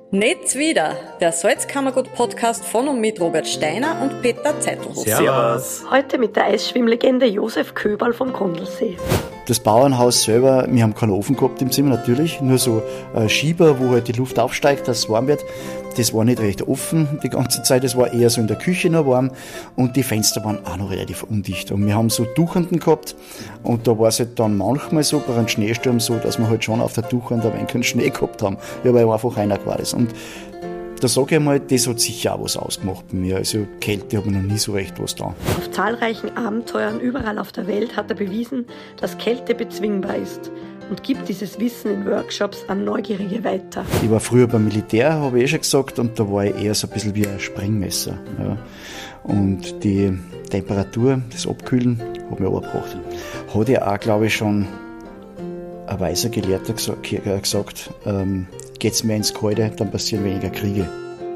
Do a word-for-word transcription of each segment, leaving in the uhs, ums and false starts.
Netz wieder, der Salzkammergut-Podcast von und mit Robert Steiner und Peter Zeitelhoff. Servus. Heute mit der Eisschwimmlegende Josef Köberl vom Grundlsee. Das Bauernhaus selber, wir haben keinen Ofen gehabt im Zimmer natürlich, nur so ein Schieber, wo halt die Luft aufsteigt, dass es warm wird. Das war nicht recht offen die ganze Zeit, das war eher so in der Küche noch warm und die Fenster waren auch noch relativ undicht. Und wir haben so Tuchenden gehabt und da war es halt dann manchmal so bei einem Schneesturm so, dass wir halt schon auf der Tuchende ein wenig Schnee gehabt haben. Ja, weil einfach einer war das. Und da sage ich mal, das hat sicher auch was ausgemacht bei mir. Also Kälte habe ich noch nie so recht was da. Auf zahlreichen Abenteuern überall auf der Welt hat er bewiesen, dass Kälte bezwingbar ist und gibt dieses Wissen in Workshops an Neugierige weiter. Ich war früher beim Militär, habe ich eh schon gesagt, und da war ich eher so ein bisschen wie ein Springmesser. Ja. Und die Temperatur, das Abkühlen, hat mich angebracht. Hat ja auch, glaube ich, schon ein weiser Gelehrter gesagt, ähm, geht's mehr ins Kalte, dann passieren weniger Kriege.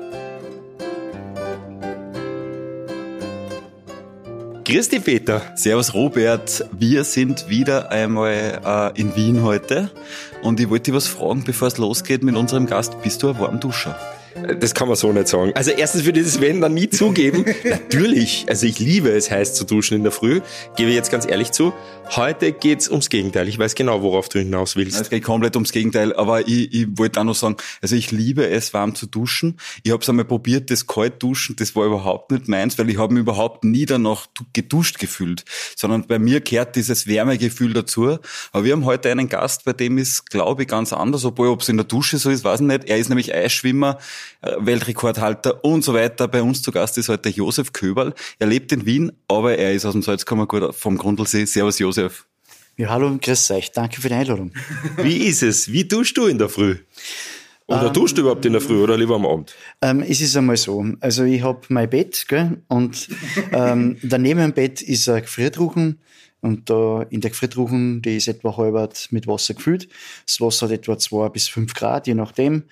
Grüß dich, Peter. Servus, Robert. Wir sind wieder einmal äh, in Wien heute und ich wollte dich was fragen, bevor es losgeht mit unserem Gast. Bist du ein Warmduscher? Das kann man so nicht sagen. Also erstens würde ich das Wenn dann nie zugeben. Natürlich, also ich liebe es, heiß zu duschen in der Früh. Gebe ich jetzt ganz ehrlich zu. Heute geht's ums Gegenteil. Ich weiß genau, worauf du hinaus willst. Es geht komplett ums Gegenteil, aber ich, ich wollte auch noch sagen, also ich liebe es, warm zu duschen. Ich habe es einmal probiert, das kalt duschen, das war überhaupt nicht meins, weil ich habe mich überhaupt nie danach geduscht gefühlt, sondern bei mir kehrt dieses Wärmegefühl dazu. Aber wir haben heute einen Gast, bei dem ist, glaube ich, ganz anders, obwohl, ob es in der Dusche so ist, weiß ich nicht. Er ist nämlich Eisschwimmer, Weltrekordhalter und so weiter. Bei uns zu Gast ist heute Josef Köberl. Er lebt in Wien, aber er ist aus dem Salzkammergut vom Grundlsee. Servus, Josef. Ja, hallo und grüß euch. Danke für die Einladung. Wie ist es? Wie duschst du in der Früh? Oder ähm, duschst du überhaupt in der Früh oder lieber am Abend? Ähm, es ist einmal so. Also ich habe mein Bett, gell, und ähm, daneben im Bett ist ein Gefriertruchen. Und da in der Gefriertruchen, die ist etwa halbert mit Wasser gefüllt. Das Wasser hat etwa zwei bis fünf Grad, je nachdem.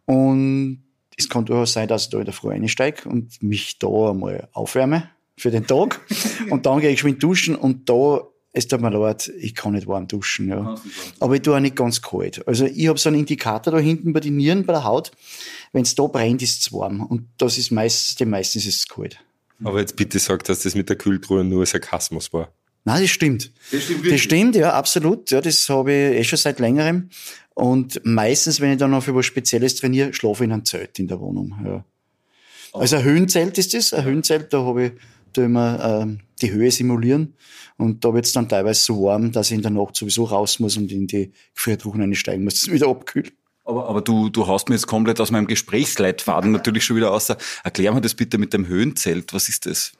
Und es kann durchaus sein, dass ich da in der Früh einsteige und mich da einmal aufwärme für den Tag. Und dann gehe ich geschwind duschen und da, es tut mir leid, ich kann nicht warm duschen. Ja. Aber ich tue auch nicht ganz kalt. Also ich habe so einen Indikator da hinten bei den Nieren, bei der Haut. Wenn es da brennt, ist es warm. Und das ist meistens, dem meistens ist es kalt. Aber jetzt bitte sag, dass das mit der Kühltruhe nur Sarkasmus war. Nein, das stimmt. Das stimmt, das stimmt, ja, absolut. Ja, das habe ich eh schon seit längerem. Und meistens, wenn ich dann noch für was Spezielles trainiere, schlafe ich in einem Zelt in der Wohnung. Ja. Also ein Höhenzelt ist das. Ein Höhenzelt, da habe ich da immer ähm, die Höhe simulieren. Und da wird es dann teilweise so warm, dass ich in der Nacht sowieso raus muss und in die Gefriertruhen einsteigen muss, dass es wieder abkühlt. Aber, aber du, du haust mir jetzt komplett aus meinem Gesprächsleitfaden natürlich schon wieder außer. Erklär mir das bitte mit dem Höhenzelt. Was ist das?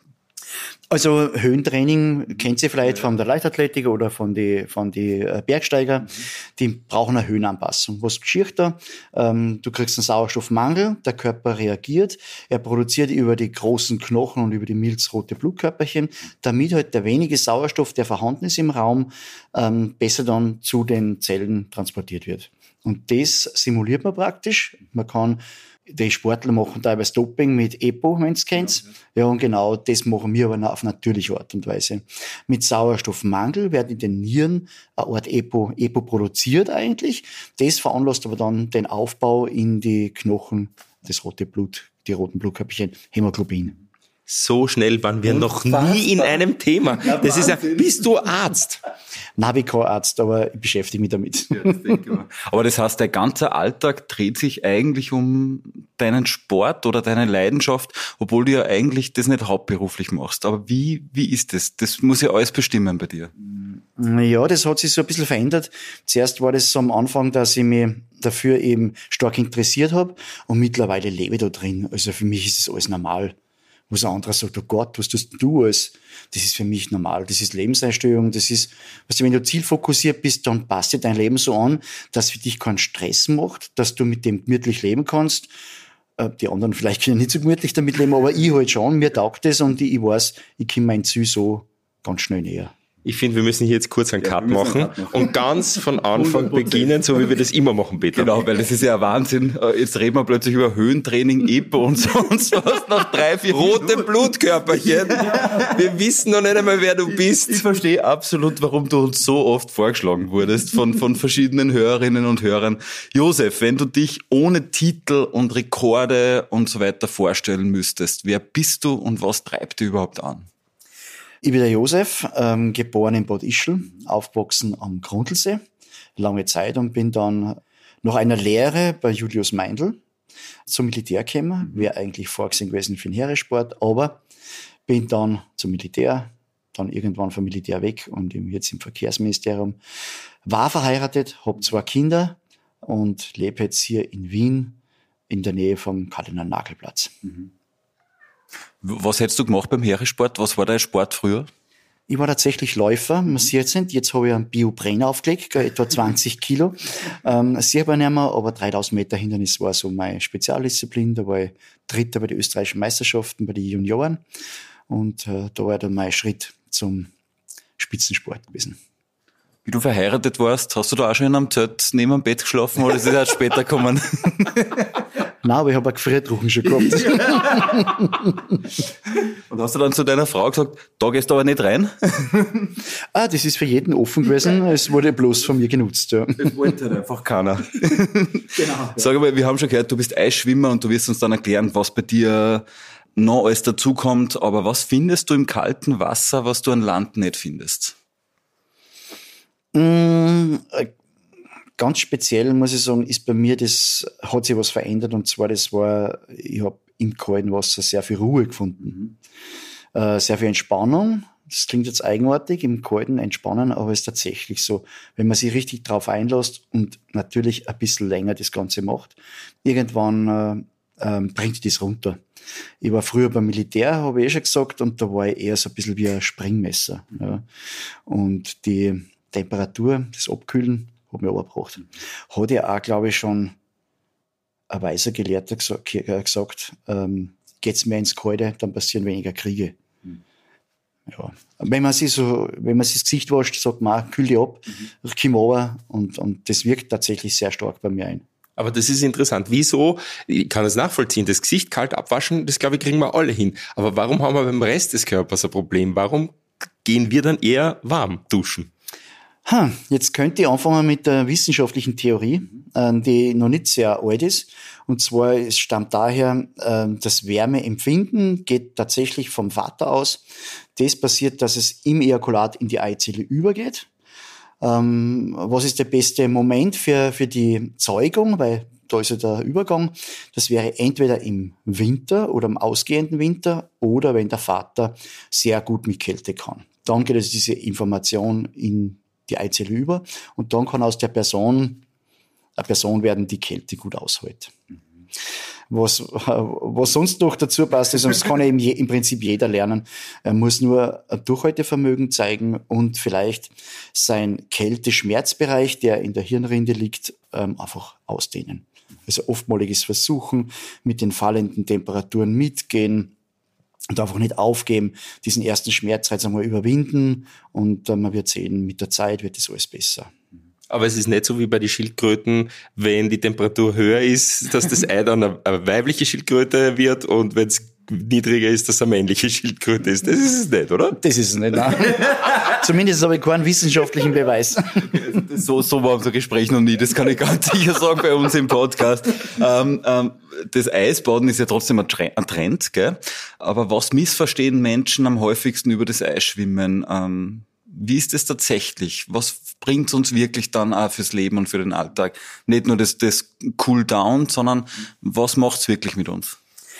Also Höhentraining kennt ihr vielleicht von der Leichtathletik oder von die von die Bergsteiger. Mhm. Die brauchen eine Höhenanpassung. Was geschieht da? Ähm, du kriegst einen Sauerstoffmangel, der Körper reagiert, er produziert über die großen Knochen und über die milzrote Blutkörperchen, damit halt der wenige Sauerstoff, der vorhanden ist im Raum, ähm, besser dann zu den Zellen transportiert wird. Und das simuliert man praktisch. Man kann Die Sportler machen teilweise Doping mit EPO, wenn du kennst. Ja, und genau das machen wir aber auf natürliche Art und Weise. Mit Sauerstoffmangel werden in den Nieren eine Art EPO, EPO produziert eigentlich. Das veranlasst aber dann den Aufbau in die Knochen, das rote Blut, die roten Blutkörperchen, Hämoglobin. So schnell waren wir noch nie in einem Thema. Das ist ja, bist du Arzt? Nein, ich bin kein Arzt, aber ich beschäftige mich damit. Ja, das denke ich mal. Aber das heißt, dein ganzer Alltag dreht sich eigentlich um deinen Sport oder deine Leidenschaft, obwohl du ja eigentlich das nicht hauptberuflich machst. Aber wie, wie ist das? Das muss ja alles bestimmen bei dir. Ja, das hat sich so ein bisschen verändert. Zuerst war das so am Anfang, dass ich mich dafür eben stark interessiert habe und mittlerweile lebe ich da drin. Also für mich ist das alles normal. Wo ein anderer sagt, oh Gott, was tust du alles? Das ist für mich normal. Das ist Lebenseinstellung. Das ist, weißt du, wenn du zielfokussiert bist, dann passt dir dein Leben so an, dass für dich keinen Stress macht, dass du mit dem gemütlich leben kannst. Die anderen vielleicht können nicht so gemütlich damit leben, aber ich halt schon. Mir taugt das und ich weiß, ich komme mein Ziel so ganz schnell näher. Ich finde, wir müssen hier jetzt kurz einen Ja, Cut wir müssen machen einen Cut machen. und ganz von Anfang hundert Prozent. beginnen, so wie wir das immer machen, Peter. Genau, weil das ist ja ein Wahnsinn. Äh, Jetzt reden wir plötzlich über Höhentraining, E P O und sonst was nach drei, vier Rote Minuten. Blutkörperchen. Wir wissen noch nicht einmal, wer du Ich bist. verstehe absolut, warum du uns so oft vorgeschlagen wurdest von, von verschiedenen Hörerinnen und Hörern. Josef, wenn du dich ohne Titel und Rekorde und so weiter vorstellen müsstest, wer bist du und was treibt dich überhaupt an? Ich bin der Josef, ähm, geboren in Bad Ischl, aufgewachsen am Grundlsee, lange Zeit, und bin dann nach einer Lehre bei Julius Meindl zum Militär gekommen. Wäre eigentlich vorgesehen gewesen für den Heeresport, aber bin dann zum Militär, dann irgendwann vom Militär weg und jetzt im Verkehrsministerium. War verheiratet, habe zwei Kinder und lebe jetzt hier in Wien in der Nähe vom Kardinal-Nagel-Platz. Was hättest du gemacht beim Heeresport? Was war dein Sport früher? Ich war tatsächlich Läufer, man sieht es nicht. Jetzt habe ich einen Biobrenner aufgelegt, gell, etwa zwanzig Kilo. Ähm, sieht man nicht mehr, aber dreitausend Meter Hindernis war so meine Spezialdisziplin. Da war ich Dritter bei den österreichischen Meisterschaften, bei den Junioren. Und äh, da war dann mein Schritt zum Spitzensport gewesen. Wie du verheiratet warst, hast du da auch schon in einem Zelt neben dem Bett geschlafen oder ist das erst später gekommen? Nein, aber ich habe einen Gefriertruchen schon gehabt. Und hast du dann zu deiner Frau gesagt, da gehst du aber nicht rein? Ah, das ist für jeden offen gewesen. Es wurde bloß von mir genutzt. Ja. Das wollte halt einfach keiner. Genau. Sag mal, wir haben schon gehört, du bist Eisschwimmer und du wirst uns dann erklären, was bei dir noch alles dazukommt. Aber was findest du im kalten Wasser, was du an Land nicht findest? Mm, äh, ganz speziell muss ich sagen, ist bei mir, das hat sich was verändert, und zwar, das war, ich habe im kalten Wasser sehr viel Ruhe gefunden. Mhm. Äh, sehr viel Entspannung. Das klingt jetzt eigenartig, im Kalten entspannen, aber es ist tatsächlich so, wenn man sich richtig drauf einlässt und natürlich ein bisschen länger das Ganze macht, irgendwann äh, äh, bringt das runter. Ich war früher beim Militär, habe ich eh schon gesagt, und da war ich eher so ein bisschen wie ein Springmesser. Ja. Und die Temperatur, das Abkühlen, hat mir aber gebracht. Hat ja auch, glaube ich, schon ein weiser Gelehrter gesagt, gesagt ähm, geht's mehr ins Kalte, dann passieren weniger Kriege. Mhm. Ja. Wenn man sich so, wenn man sich das Gesicht wascht, sagt man, kühl dich ab, mhm. komm runter, und, und das wirkt tatsächlich sehr stark bei mir ein. Aber das ist interessant. Wieso? Ich kann das nachvollziehen. Das Gesicht kalt abwaschen, das glaube ich, kriegen wir alle hin. Aber warum haben wir beim Rest des Körpers ein Problem? Warum gehen wir dann eher warm duschen? Ha, jetzt könnte ich anfangen mit der wissenschaftlichen Theorie, äh, die noch nicht sehr alt ist. Und zwar, es stammt daher, äh, das Wärmeempfinden geht tatsächlich vom Vater aus. Das passiert, dass es im Ejakulat in die Eizelle übergeht. Ähm, was ist der beste Moment für, für die Zeugung? Weil da ist ja der Übergang. Das wäre entweder im Winter oder im ausgehenden Winter oder wenn der Vater sehr gut mit Kälte kann. Dann geht also diese Information in die Eizelle über, und dann kann aus der Person eine Person werden, die Kälte gut aushält. Was, was sonst noch dazu passt, ist, das kann ja im Prinzip jeder lernen. Er muss nur ein Durchhaltevermögen zeigen und vielleicht sein Kälte-Schmerzbereich, der in der Hirnrinde liegt, einfach ausdehnen. Also oftmaliges Versuchen, mit den fallenden Temperaturen mitgehen und einfach nicht aufgeben, diesen ersten Schmerzreiz einmal überwinden, und man wird sehen, mit der Zeit wird das alles besser. Aber es ist nicht so wie bei den Schildkröten, wenn die Temperatur höher ist, dass das Ei dann eine, eine weibliche Schildkröte wird, und wenn es niedriger ist, dass es eine männliche Schildkröte ist. Das ist es nicht, oder? Das ist es nicht, nein. Zumindest habe ich keinen wissenschaftlichen Beweis. So, so war unser Gespräch noch nie, das kann ich ganz sicher sagen bei uns im Podcast. Ähm, ähm, das Eisbaden ist ja trotzdem ein Trend, gell? Aber was missverstehen Menschen am häufigsten über das Eisschwimmen? Ähm, wie ist das tatsächlich? Was bringt uns wirklich dann auch fürs Leben und für den Alltag? Nicht nur das, das Cool-Down, sondern was macht's wirklich mit uns?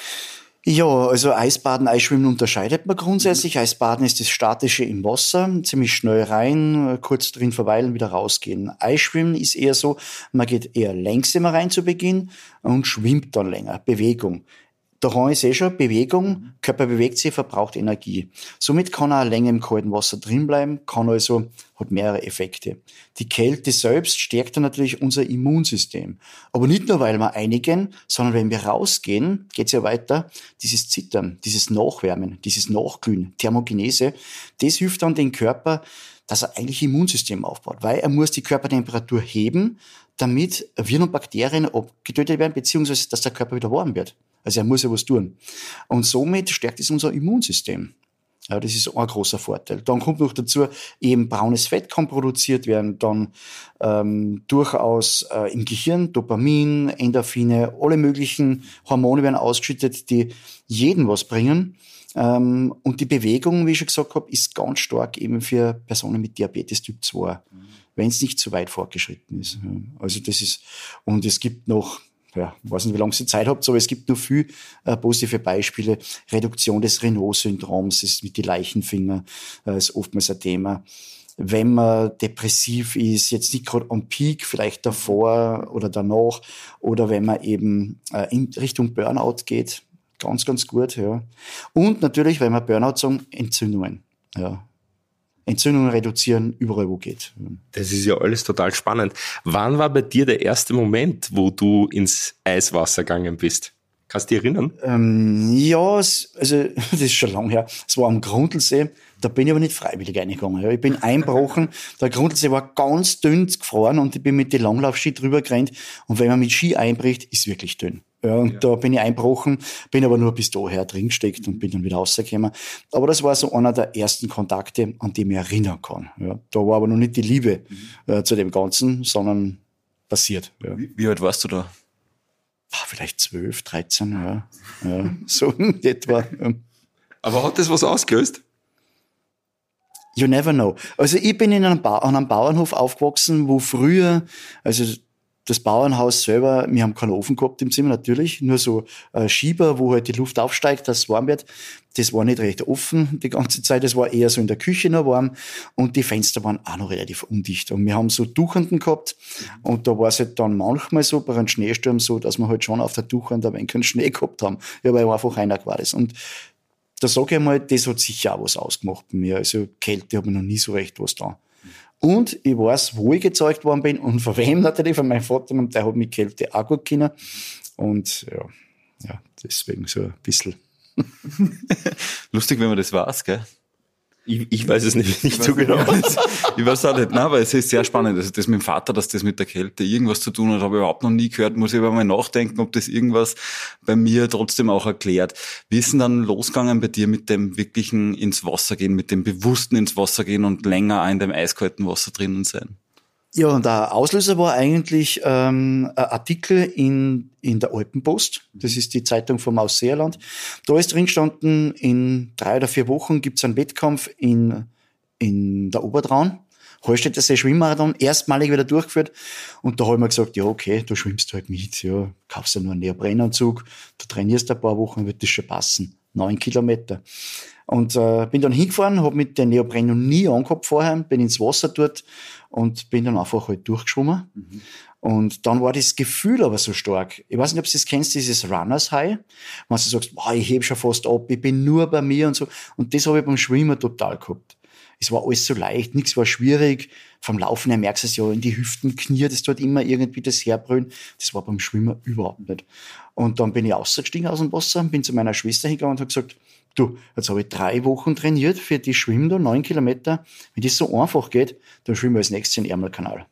Ja, also Eisbaden, Eisschwimmen unterscheidet man grundsätzlich. Eisbaden ist das Statische im Wasser, ziemlich schnell rein, kurz drin verweilen, wieder rausgehen. Eisschwimmen ist eher so, man geht eher langsamer rein zu Beginn und schwimmt dann länger. Bewegung. Daran ist eh schon Bewegung, Körper bewegt sich, verbraucht Energie. Somit kann er länger im kalten Wasser drin bleiben, kann also, hat mehrere Effekte. Die Kälte selbst stärkt dann natürlich unser Immunsystem. Aber nicht nur, weil wir einigen, sondern wenn wir rausgehen, geht's ja weiter, dieses Zittern, dieses Nachwärmen, dieses Nachglühen, Thermogenese, das hilft dann den Körper, dass er eigentlich Immunsystem aufbaut, weil er muss die Körpertemperatur heben, damit Viren und Bakterien abgetötet werden, beziehungsweise dass der Körper wieder warm wird. Also er muss ja was tun. Und somit stärkt es unser Immunsystem. Ja, das ist ein großer Vorteil. Dann kommt noch dazu, eben braunes Fett kann produziert werden, dann ähm, durchaus äh, im Gehirn Dopamin, Endorphine, alle möglichen Hormone werden ausgeschüttet, die jedem was bringen. Ähm, und die Bewegung, wie ich schon gesagt habe, ist ganz stark eben für Personen mit Diabetes Typ zwei, mhm. wenn es nicht zu weit fortgeschritten ist. Also das ist, und es gibt noch, ja, ich weiß nicht, wie lange ihr Zeit habt, aber es gibt noch viel äh, positive Beispiele. Reduktion des Renault-Syndroms, das ist mit den Leichenfinger, äh, ist oftmals ein Thema. Wenn man depressiv ist, jetzt nicht gerade am Peak, vielleicht davor oder danach, oder wenn man eben äh, in Richtung Burnout geht, ganz, ganz gut, ja. Und natürlich, wenn wir Burnout sagen, Entzündungen, ja. Entzündungen reduzieren, überall wo geht. Das ist ja alles total spannend. Wann war bei dir der erste Moment, wo du ins Eiswasser gegangen bist? Kannst du dich erinnern? Ähm, ja, es, also das ist schon lange her. Es war am Grundlsee, da bin ich aber nicht freiwillig reingegangen. Ja. Ich bin eingebrochen, der Grundlsee war ganz dünn gefroren und ich bin mit den Langlaufski drüber gerannt. Und wenn man mit Ski einbricht, ist es wirklich dünn. Ja, und ja. da bin ich eingebrochen, bin aber nur bis daher drin gesteckt und bin dann wieder rausgekommen. Aber das war so einer der ersten Kontakte, an die ich mich erinnern kann. Ja, da war aber noch nicht die Liebe mhm. äh, zu dem Ganzen, sondern passiert. Ja. Wie, wie alt warst du da? Ah, vielleicht zwölf, dreizehn, ja. ja so in etwa. Ja. Aber hat das was ausgelöst? You never know. Also ich bin in einem ba- an einem Bauernhof aufgewachsen, wo früher, also das Bauernhaus selber, wir haben keinen Ofen gehabt im Zimmer, natürlich, nur so äh, Schieber, wo halt die Luft aufsteigt, dass es warm wird. Das war nicht recht offen die ganze Zeit, das war eher so in der Küche noch warm und die Fenster waren auch noch relativ undicht. Und wir haben so Tuchenden gehabt und da war es halt dann manchmal so, bei einem Schneesturm so, dass wir halt schon auf der Tuchende ein wenig Schnee gehabt haben. Ja, weil einfach einer war das. Und da sage ich mal, das hat sicher auch was ausgemacht bei mir. Also Kälte habe ich noch nie so recht was da. Und ich weiß, wo ich gezeugt worden bin und von wem natürlich, von meinem Vater, und der hat mich Kälte auch gut kennen. Und ja, ja, deswegen so ein bisschen. Lustig, wenn man das weiß, gell? Ich, ich weiß es nicht, nicht so genau. Ich weiß auch nicht, nein, aber es ist sehr spannend. Also das mit dem Vater, dass das mit der Kälte irgendwas zu tun hat, habe ich überhaupt noch nie gehört. Muss ich aber mal nachdenken, ob das irgendwas bei mir trotzdem auch erklärt. Wie ist denn dann losgegangen bei dir mit dem wirklichen ins Wasser gehen, mit dem bewussten ins Wasser gehen und länger in dem eiskalten Wasser drinnen sein? Ja, und der Auslöser war eigentlich ähm, ein Artikel in in der Alpenpost. Das ist die Zeitung vom Ausseerland. Da ist drin gestanden, in drei oder vier Wochen gibt's einen Wettkampf in in der Obertraun. Hallstätter See Schwimmmarathon, erstmalig wieder durchgeführt. Und da habe ich mir gesagt, ja okay, du schwimmst halt mit, ja, kaufst ja nur einen Neoprenanzug, du trainierst ein paar Wochen, wird das schon passen. Neun Kilometer. Und äh, bin dann hingefahren, habe mit den Neopren noch nie angehabt vorher, bin ins Wasser dort und bin dann einfach halt durchgeschwommen. Mhm. Und dann war das Gefühl aber so stark. Ich weiß nicht, ob du das kennst, dieses Runners High. Wenn du sagst, boah, ich heb schon fast ab, ich bin nur bei mir und so. Und das habe ich beim Schwimmen total gehabt. Es war alles so leicht, nichts war schwierig. Vom Laufen her merkst du es ja in die Hüften, Knie, das tut immer irgendwie das Herbrüllen. Das war beim Schwimmen überhaupt nicht. Und dann bin ich ausgestiegen aus dem Wasser, bin zu meiner Schwester hingegangen und habe gesagt, du, jetzt habe ich drei Wochen trainiert für die Schwimmen da, neun Kilometer. Wenn das so einfach geht, dann schwimmen wir als nächstes in den Ärmelkanal.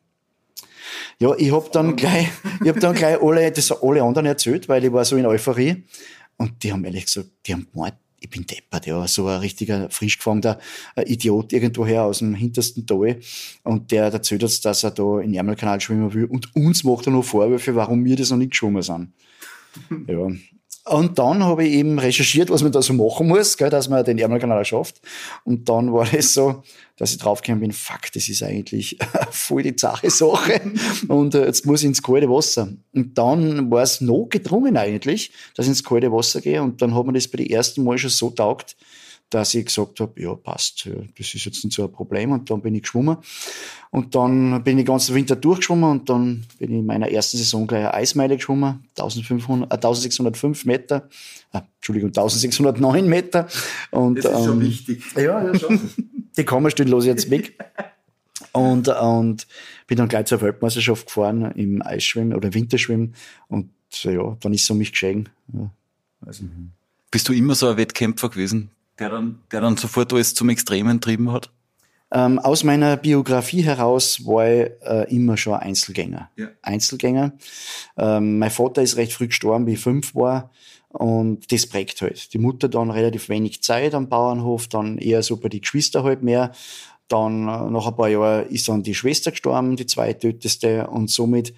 Ja, ich habe dann gleich, ich habe dann gleich alle, das alle anderen erzählt, weil ich war so in Euphorie. Und die haben ehrlich gesagt, die haben gemeint, ich bin deppert, ja, so ein richtiger, frisch gefangener Idiot irgendwoher aus dem hintersten Tal. Und der erzählt uns, dass er da in den Ärmelkanal schwimmen will. Und uns macht er noch Vorwürfe, warum wir das noch nicht geschwommen sind. Ja. Und dann habe ich eben recherchiert, was man da so machen muss, gell, dass man den Ärmelkanal schafft. Und dann war es so, dass ich draufgekommen bin, fuck, das ist eigentlich voll die zache Sache. Und äh, jetzt muss ich ins kalte Wasser. Und dann war es noch gedrungen eigentlich, dass ich ins kalte Wasser gehe. Und dann hat mir das bei den ersten Mal schon so taugt, dass ich gesagt habe, ja, passt, ja, das ist jetzt nicht so ein Problem. Und dann bin ich geschwommen. Und dann bin ich den ganzen Winter durchgeschwommen und dann bin ich in meiner ersten Saison gleich eine Eismeile geschwommen, eintausendfünfhundert, äh, eintausendsechshundertfünf Meter, äh, Entschuldigung, eintausendsechshundertneun Meter. Und, das ist ähm, schon wichtig. Ja, ja, schon. Die Kammerstühle lasse ich jetzt weg. Und, und bin dann gleich zur Weltmeisterschaft gefahren im Eisschwimmen oder Winterschwimmen. Und ja, dann ist es um mich geschehen. Ja, also. Bist du immer so ein Wettkämpfer gewesen, der dann, der dann sofort alles zum Extremen getrieben hat? Ähm, aus meiner Biografie heraus war ich äh, immer schon ein Einzelgänger. Ja. Einzelgänger. Ähm, mein Vater ist recht früh gestorben, wie ich fünf war. Und das prägt halt. Die Mutter dann relativ wenig Zeit am Bauernhof, dann eher so bei den Geschwistern halt mehr. Dann äh, nach ein paar Jahren ist dann die Schwester gestorben, die zweitälteste. Und somit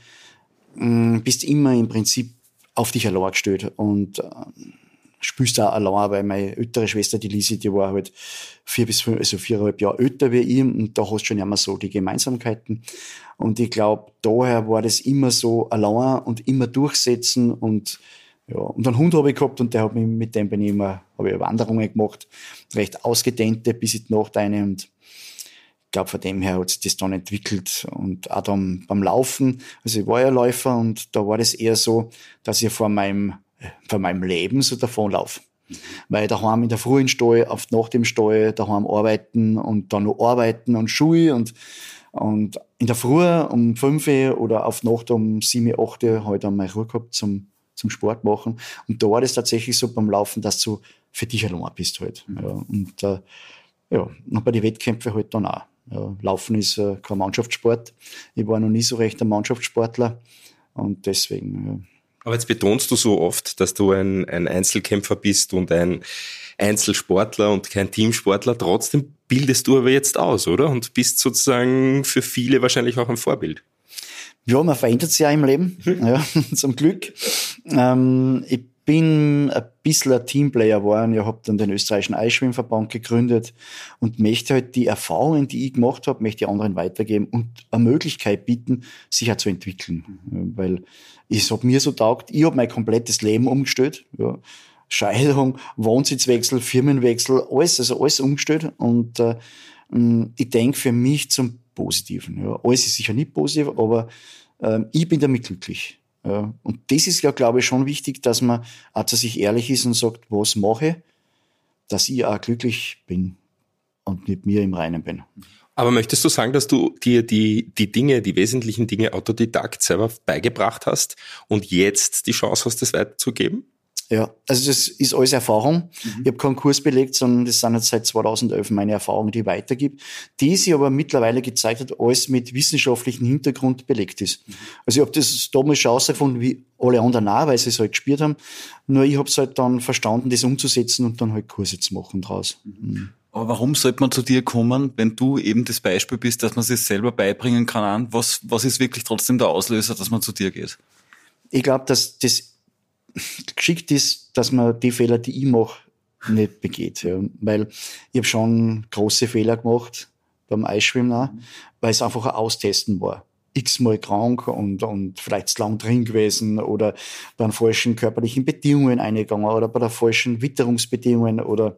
mh, bist du immer im Prinzip auf dich allein gestellt. Und äh, spielst auch allein, weil meine ältere Schwester, die Lisi, die war halt vier bis fünf, also viereinhalb Jahre älter wie ich, und da hast du schon immer so die Gemeinsamkeiten. Und ich glaube, daher war das immer so allein und immer durchsetzen. Und ja, und einen Hund habe ich gehabt und der hat mich, mit dem bin ich immer, habe ich Wanderungen gemacht, recht ausgedehnte bis in die Nacht rein. Und ich glaube, von dem her hat sich das dann entwickelt. Und auch dann beim Laufen, also ich war ja Läufer und da war das eher so, dass ich vor meinem von meinem Leben so davonlaufe. Mhm. Weil daheim in der Früh im Stall, auf nach dem Stall, daheim arbeiten und dann noch arbeiten und Schule und, und in der Früh um fünf oder auf Nacht um sieben, acht halt einmal Ruhe gehabt zum, zum Sport machen. Und da war das tatsächlich so beim Laufen, dass du für dich allein bist halt. Mhm. Ja, und, äh, ja, und bei den Wettkämpfen halt dann auch. Ja, Laufen ist äh, kein Mannschaftssport. Ich war noch nie so recht ein Mannschaftssportler und deswegen, ja. Aber jetzt betonst du so oft, dass du ein, ein Einzelkämpfer bist und ein Einzelsportler und kein Teamsportler. Trotzdem bildest du aber jetzt aus, oder? Und bist sozusagen für viele wahrscheinlich auch ein Vorbild. Ja, man verändert sich ja im Leben, ja, zum Glück. Ähm, ich bin ein bisschen ein Teamplayer geworden. Ich habe dann den österreichischen Eisschwimmverband gegründet und möchte halt die Erfahrungen, die ich gemacht habe, möchte ich anderen weitergeben und eine Möglichkeit bieten, sich auch zu entwickeln. Weil es hat mir so taugt, ich habe mein komplettes Leben umgestellt. Ja. Scheidung, Wohnsitzwechsel, Firmenwechsel, alles, also alles umgestellt. Und äh, ich denke für mich zum Positiven. Ja. Alles ist sicher nicht positiv, aber äh, ich bin damit glücklich. Ja. Und das ist ja, glaube ich, schon wichtig, dass man auch zu sich ehrlich ist und sagt, was mache ich, dass ich auch glücklich bin und mit mir im Reinen bin. Aber möchtest du sagen, dass du dir die, die Dinge, die wesentlichen Dinge autodidakt selber beigebracht hast und jetzt die Chance hast, das weiterzugeben? Ja, also das ist alles Erfahrung. Mhm. Ich habe keinen Kurs belegt, sondern das sind jetzt seit zweitausendelf meine Erfahrungen, die ich weitergebe, die sich aber mittlerweile gezeigt hat, alles mit wissenschaftlichem Hintergrund belegt ist. Mhm. Also ich habe das damals schon herausgefunden, wie alle anderen auch, weil sie es halt gespielt haben. Nur ich habe es halt dann verstanden, das umzusetzen und dann halt Kurse zu machen draus. Mhm. Aber warum sollte man zu dir kommen, wenn du eben das Beispiel bist, dass man sich selber beibringen kann? Was, was ist wirklich trotzdem der Auslöser, dass man zu dir geht? Ich glaube, dass das geschickt ist, dass man die Fehler, die ich mache, nicht begeht. Ja. Weil ich habe schon große Fehler gemacht beim Eisschwimmen auch, weil es einfach ein Austesten war. X-mal krank und, und vielleicht zu lang drin gewesen oder bei den falschen körperlichen Bedingungen eingegangen oder bei den falschen Witterungsbedingungen oder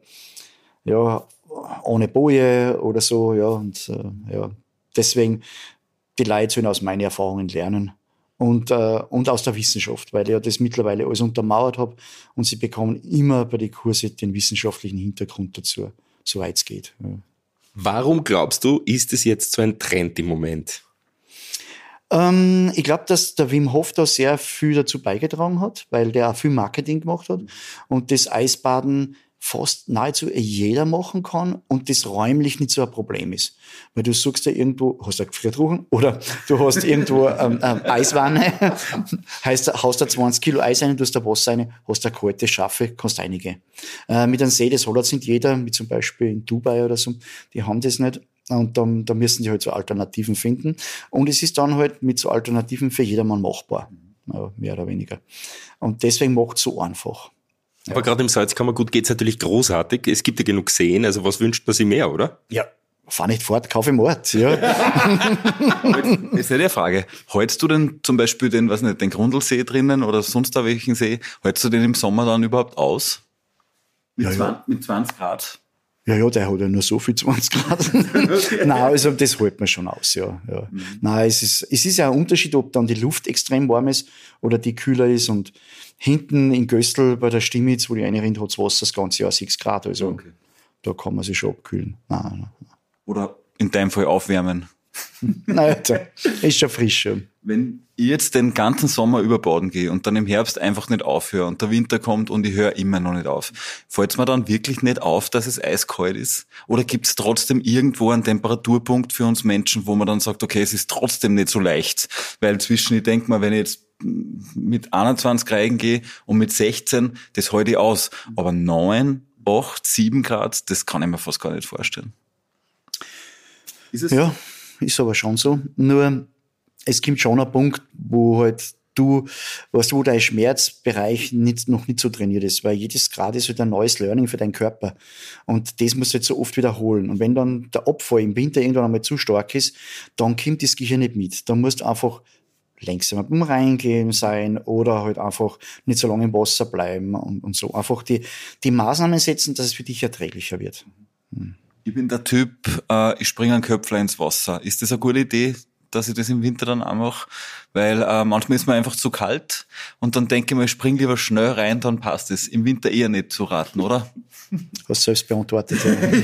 ja, ohne Boje oder so. Ja, und äh, ja, deswegen die Leute sollen aus meinen Erfahrungen lernen. Und, äh, und aus der Wissenschaft, weil ich ja das mittlerweile alles untermauert habe und sie bekommen immer bei den Kursen den wissenschaftlichen Hintergrund dazu, soweit es geht. Ja. Warum glaubst du, ist es jetzt so ein Trend im Moment? Ähm, ich glaube, dass der Wim Hof da sehr viel dazu beigetragen hat, weil der auch viel Marketing gemacht hat und das Eisbaden fast nahezu jeder machen kann und das räumlich nicht so ein Problem ist. Weil du suchst ja irgendwo, hast du Gefriertruhen oder du hast irgendwo ähm, ähm, Eiswanne, heißt, haust da zwanzig Kilo Eis rein, du hast da Wasser rein, hast da kalte Schaffe, kannst einige. Äh, mit einem See, das hat jetzt nicht jeder, wie zum Beispiel in Dubai oder so, die haben das nicht. Und dann, da müssen die halt so Alternativen finden. Und es ist dann halt mit so Alternativen für jedermann machbar. Ja, mehr oder weniger. Und deswegen macht es so einfach. Aber ja. Gerade im Salzkammergut geht's natürlich großartig. Es gibt ja genug Seen, also was wünscht man sich mehr, oder? Ja, fahr nicht fort, kaufe Mord. Ja. Jetzt ist die Frage, hältst du denn zum Beispiel den, was nicht, den Grundlsee drinnen oder sonst da welchen See, hältst du den im Sommer dann überhaupt aus? Mit, ja, ja. mit zwanzig Grad? Ja, ja, der hat ja nur so viel zwanzig Grad. Nein, also das hält man schon aus, ja. ja. Mhm. Nein, es ist, es ist ja ein Unterschied, ob dann die Luft extrem warm ist oder die kühler ist. Und hinten in Göstl bei der Stimmitz, wo die eine Rind hat, das Wasser das ganze Jahr sechs Grad. Also okay. Da kann man sich schon abkühlen. Nein, nein, nein. Oder in deinem Fall aufwärmen. Nein, ist schon frisch. Ja. Wenn ich jetzt den ganzen Sommer über baden gehe und dann im Herbst einfach nicht aufhöre und der Winter kommt und ich höre immer noch nicht auf, fällt es mir dann wirklich nicht auf, dass es eiskalt ist? Oder gibt es trotzdem irgendwo einen Temperaturpunkt für uns Menschen, wo man dann sagt, okay, es ist trotzdem nicht so leicht? Weil zwischen, ich denke mal, wenn ich jetzt mit einundzwanzig Reigen gehe und mit sechzehn, das halte ich aus. Aber neun, acht, sieben Grad, das kann ich mir fast gar nicht vorstellen. Ist es? Ja, ist aber schon so. Nur, es gibt schon einen Punkt, wo halt du, weißt du, wo dein Schmerzbereich nicht, noch nicht so trainiert ist, weil jedes Grad ist halt ein neues Learning für deinen Körper. Und das musst du jetzt so oft wiederholen. Und wenn dann der Abfall im Winter irgendwann einmal zu stark ist, dann kommt das Gehirn nicht mit. Dann musst du einfach langsamer beim Reingehen sein oder halt einfach nicht so lange im Wasser bleiben und, und so. Einfach die, die Maßnahmen setzen, dass es für dich erträglicher wird. Hm. Ich bin der Typ, äh, ich springe ein Köpfler ins Wasser. Ist das eine gute Idee, dass ich das im Winter dann auch mache? Weil äh, manchmal ist mir einfach zu kalt und dann denke ich mir, ich spring lieber schnell rein, dann passt es. Im Winter eher nicht zu raten, oder? Hast selbst beantwortet.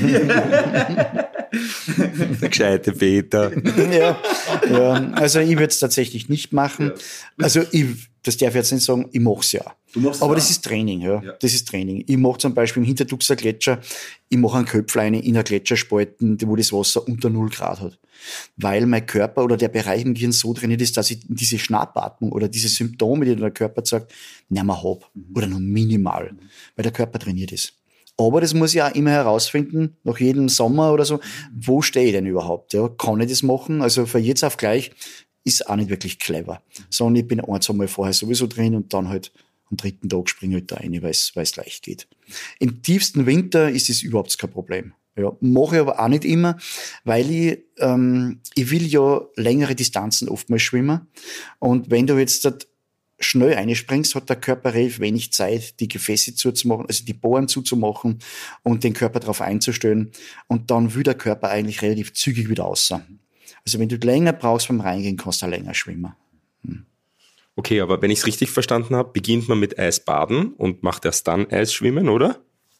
Der gescheite Peter. Ja, ja, also ich würde es tatsächlich nicht machen. Ja. Also ich, das darf ich jetzt nicht sagen, ich mache es ja. Aber das ist Training, ja. ja. Das ist Training. Ich mache zum Beispiel im Hintertuxer Gletscher, ich mache einen Köpflein in einer Gletscherspalten, wo das Wasser unter null Grad hat. Weil mein Körper oder der Bereich im Gehirn so trainiert ist, dass ich diese Schnappatmung oder diese Symptome, die der Körper sagt, nicht mehr habe. Mhm. Oder nur minimal. Mhm. Weil der Körper trainiert ist. Aber das muss ich auch immer herausfinden, nach jedem Sommer oder so, wo stehe ich denn überhaupt? Ja, kann ich das machen? Also für jetzt auf gleich ist auch nicht wirklich clever. Sondern ich bin ein, zwei Mal vorher sowieso drin und dann halt am dritten Tag springe ich halt da rein, weil es, weil es leicht geht. Im tiefsten Winter ist das überhaupt kein Problem. Ja, mache ich aber auch nicht immer, weil ich, ähm, ich will ja längere Distanzen oftmals schwimmen. Und wenn du jetzt dort schnell einspringst, hat der Körper relativ wenig Zeit, die Gefäße zuzumachen, also die Poren zuzumachen und den Körper darauf einzustellen. Und dann will der Körper eigentlich relativ zügig wieder raus. Also wenn du länger brauchst beim Reingehen, kannst du auch länger schwimmen. Hm. Okay, aber wenn ich es richtig verstanden habe, beginnt man mit Eisbaden und macht erst dann Eisschwimmen, oder?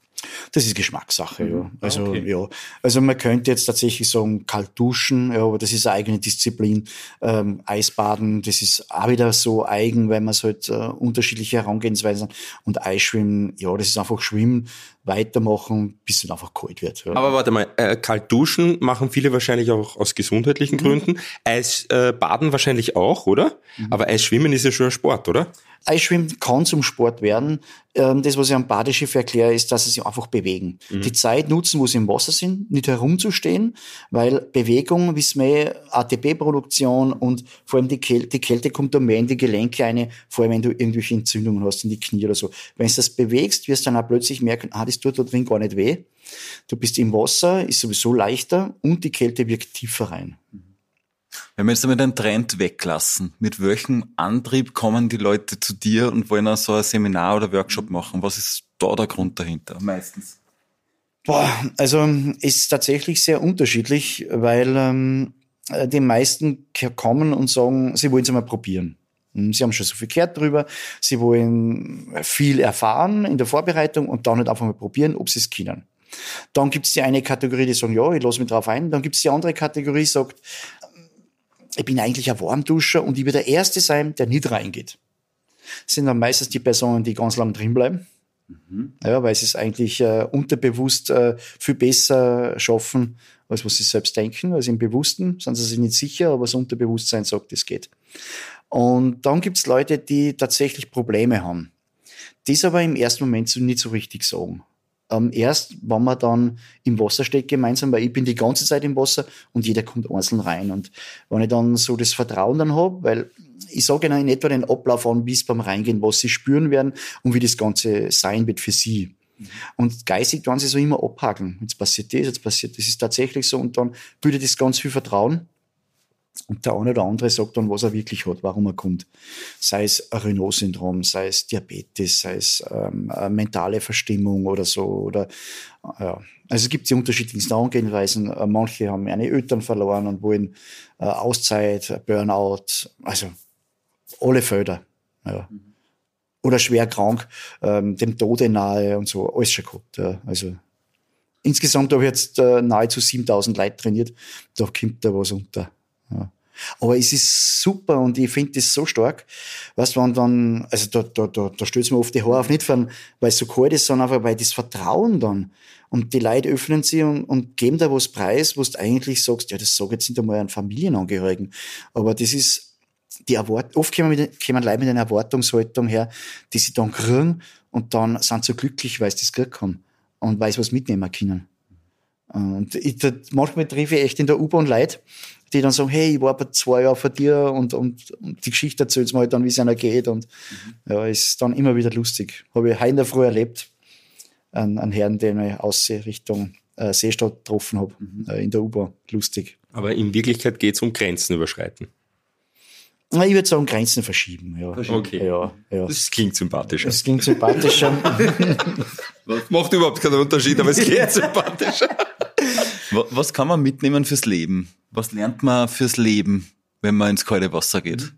Das ist Geschmackssache, ja. Also, okay. ja. Also man könnte jetzt tatsächlich sagen, kalt duschen, ja, aber das ist eine eigene Disziplin. Ähm, Eisbaden, das ist auch wieder so eigen, weil man es halt äh, unterschiedliche Herangehensweisen hat. Und Eisschwimmen, ja, das ist einfach Schwimmen, weitermachen, bis es einfach kalt wird. Ja. Aber warte mal, äh, kalt duschen machen viele wahrscheinlich auch aus gesundheitlichen mhm. Gründen. Eisbaden äh, wahrscheinlich auch, oder? Mhm. Aber Eisschwimmen ist ja schon ein Sport, oder? Eisschwimmen kann zum Sport werden. Das, was ich am Badeschiff erkläre, ist, dass sie sich einfach bewegen. Mhm. Die Zeit nutzen, wo sie im Wasser sind, nicht herumzustehen, weil Bewegung, wissen wir, A T P-Produktion und vor allem die Kälte, die Kälte kommt da mehr in die Gelenke rein, vor allem wenn du irgendwelche Entzündungen hast in die Knie oder so. Wenn du das bewegst, wirst du dann auch plötzlich merken, ah, das tut da drin gar nicht weh. Du bist im Wasser, ist sowieso leichter und die Kälte wirkt tiefer rein. Wenn wir jetzt einmal den Trend weglassen, mit welchem Antrieb kommen die Leute zu dir und wollen auch so ein Seminar oder Workshop machen? Was ist da der Grund dahinter meistens? Boah, also ist tatsächlich sehr unterschiedlich, weil ähm, die meisten kommen und sagen, sie wollen es einmal probieren. Sie haben schon so viel gehört drüber, sie wollen viel erfahren in der Vorbereitung und dann halt einfach mal probieren, ob sie es können. Dann gibt es die eine Kategorie, die sagen, ja, ich lasse mich drauf ein. Dann gibt es die andere Kategorie, die sagt, ich bin eigentlich ein Warmduscher und ich will der Erste sein, der nicht reingeht. Das sind dann meistens die Personen, die ganz lang drin bleiben. Mhm. Ja, weil sie es eigentlich äh, unterbewusst äh, viel besser schaffen, als was sie selbst denken. Also im Bewussten sind sie sich nicht sicher, aber das Unterbewusstsein sagt, es geht. Und dann gibt's Leute, die tatsächlich Probleme haben. Das aber im ersten Moment so nicht so richtig sagen. Ähm, erst, wenn man dann im Wasser steht gemeinsam, weil ich bin die ganze Zeit im Wasser und jeder kommt einzeln rein. Und wenn ich dann so das Vertrauen dann habe, weil ich sage ihnen in etwa den Ablauf an, wie es beim Reingehen, was sie spüren werden und wie das Ganze sein wird für sie. Mhm. Und geistig werden sie so immer abhakeln. Jetzt passiert das, jetzt passiert das. Das ist tatsächlich so. Und dann bildet das ganz viel Vertrauen. Und der eine oder andere sagt dann, was er wirklich hat, warum er kommt. Sei es ein Renault-Syndrom, sei es Diabetes, sei es ähm, eine mentale Verstimmung oder so. Oder, ja. Also es gibt die unterschiedlichsten Herangehensweisen. Manche haben eine Eltern verloren und wollen äh, Auszeit, Burnout, also alle Felder. Ja. Oder schwer krank, ähm, dem Tode nahe und so, alles schon gehabt. Ja. Also insgesamt habe ich jetzt äh, nahezu siebentausend Leute trainiert, da kommt da was unter. Ja. Aber es ist super und ich finde das so stark, weißt du, wenn dann, also da, da, da, da stößt mir oft die Haare auf, nicht von, weil es so kalt ist, sondern einfach, weil das Vertrauen dann und die Leute öffnen sich und, und geben da was preis, wo du eigentlich sagst, ja, das sag jetzt nicht einmal einen Familienangehörigen, aber das ist die Erwart- oft kommen, mit, kommen Leute mit einer Erwartungshaltung her, die sie dann kriegen und dann sind sie so glücklich, weil sie das gekriegt haben und weil sie was mitnehmen können. Und ich, da, manchmal treffe ich echt in der U-Bahn Leute, die dann sagen, hey, ich war bei zwei Jahren vor dir und, und, und die Geschichte erzählt's mir halt dann, wie es einer geht. Und mhm. ja, ist dann immer wieder lustig. Habe ich heute in der Früh erlebt, einen, einen Herrn, den ich aus Richtung äh, Seestadt getroffen habe, mhm. äh, in der U-Bahn. Lustig. Aber in Wirklichkeit geht's um Grenzen überschreiten. Na, ich würde sagen, Grenzen verschieben. Ja. Okay. Ja, ja. Das klingt sympathischer. Das klingt sympathischer. Macht überhaupt keinen Unterschied, aber es klingt sympathischer. Was kann man mitnehmen fürs Leben? Was lernt man fürs Leben, wenn man ins kalte Wasser geht?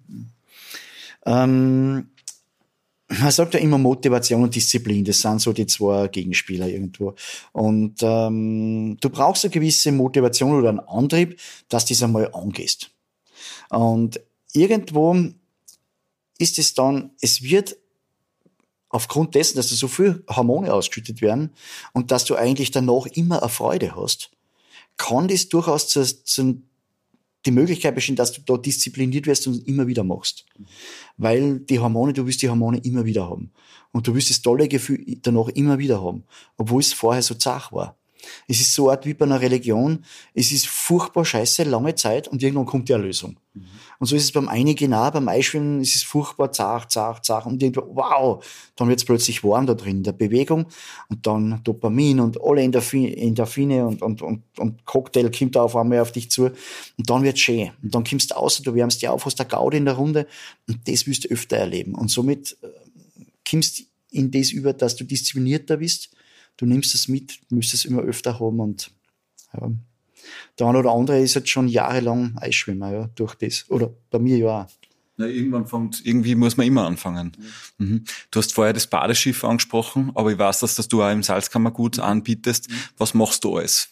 Ähm, man sagt ja immer Motivation und Disziplin. Das sind so die zwei Gegenspieler irgendwo. Und ähm, du brauchst eine gewisse Motivation oder einen Antrieb, dass du das einmal angehst. Und irgendwo ist es dann, es wird aufgrund dessen, dass da so viel Hormone ausgeschüttet werden und dass du eigentlich danach immer eine Freude hast, kann das durchaus zu, zu, die Möglichkeit bestehen, dass du da diszipliniert wirst und immer wieder machst. Weil die Hormone, du willst die Hormone immer wieder haben. Und du willst das tolle Gefühl danach immer wieder haben, obwohl es vorher so zart war. Es ist so eine Art wie bei einer Religion. Es ist furchtbar scheiße, lange Zeit und irgendwann kommt die Erlösung. Mhm. Und so ist es beim Einigen auch, beim Eischwimmen ist es furchtbar zart, zart, zart und irgendwann, wow, dann wird es plötzlich warm da drin, in der Bewegung und dann Dopamin und alle Endorphine und, und, und, und Cocktail kommt da auf einmal auf dich zu und dann wird's schön. Und dann kommst du raus, du wärmst dich auf, hast eine Gaudi in der Runde und das willst du öfter erleben. Und somit äh, kommst du in das über, dass du disziplinierter bist. Du nimmst es mit, müsstest es immer öfter haben und ja. Der eine oder andere ist jetzt schon jahrelang Eisschwimmer, ja, durch das. Oder bei mir ja auch. Na, irgendwann fängt, irgendwie muss man immer anfangen. Mhm. Mhm. Du hast vorher das Badeschiff angesprochen, aber ich weiß, dass, dass du auch im Salzkammergut mhm. anbietest. Was machst du alles?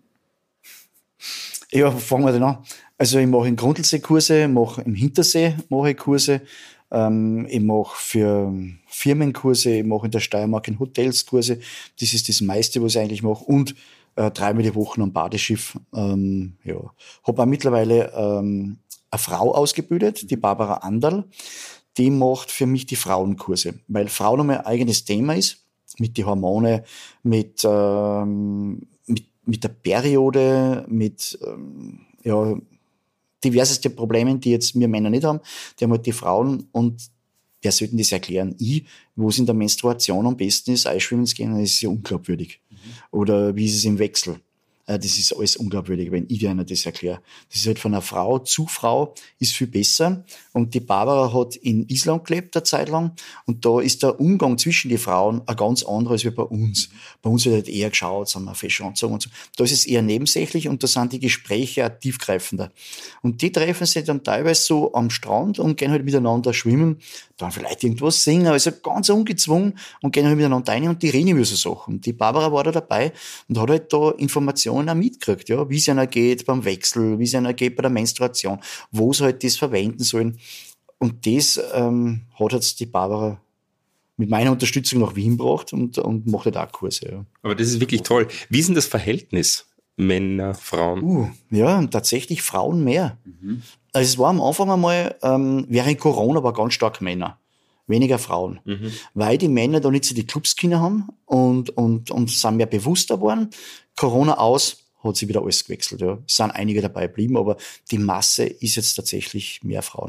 Ja, fangen wir dann an. Also ich mache in Grundlsee-Kurse, mache im Hintersee mache ich Kurse, ähm, ich mache für Firmenkurse, ich mache in der Steiermark in Hotels Kurse. Das ist das meiste, was ich eigentlich mache. Und äh, dreimal die Woche am Badeschiff. Ähm, ja. Habe auch mittlerweile ähm, eine Frau ausgebildet, die Barbara Anderl. Die macht für mich die Frauenkurse, weil Frau noch mein eigenes Thema ist, mit den Hormone, mit, ähm, mit, mit der Periode, mit ähm, ja, diverseste Problemen, die jetzt wir Männer nicht haben, die haben halt die Frauen und wer sollten das erklären? Ich, wo es in der Menstruation am besten ist, Eisschwimmen zu gehen, das ist ja unglaubwürdig. Mhm. Oder wie ist es im Wechsel? Das ist alles unglaubwürdig, wenn ich dir einer das erkläre. Das ist halt von einer Frau zu Frau ist viel besser. Und die Barbara hat in Island gelebt, eine Zeit lang. Und da ist der Umgang zwischen den Frauen ein ganz anderer als wie bei uns. Bei uns wird halt eher geschaut, sind wir fesch angezogen und so. Da ist es eher nebensächlich und da sind die Gespräche auch tiefgreifender. Und die treffen sich dann teilweise so am Strand und gehen halt miteinander schwimmen, dann vielleicht irgendwas singen, also ganz ungezwungen und gehen halt miteinander rein und die reden über so Sachen. Die Barbara war da dabei und hat halt da Informationen auch mitgekriegt, ja, wie es einer geht beim Wechsel, wie es einer geht bei der Menstruation, wo sie halt das verwenden sollen. Und das ähm, hat jetzt die Barbara mit meiner Unterstützung nach Wien gebracht und, und macht halt auch Kurse. Ja. Aber das ist wirklich toll. Wie ist denn das Verhältnis Männer, Frauen? Uh, ja, tatsächlich Frauen mehr. Mhm. Also es war am Anfang einmal, ähm, während Corona war ganz stark Männer. Weniger Frauen. Mhm. Weil die Männer da nicht so die Clubs können haben und, und, und sind mehr bewusster geworden. Corona aus, hat sich wieder alles gewechselt, ja. Es sind einige dabei geblieben, aber die Masse ist jetzt tatsächlich mehr Frauen.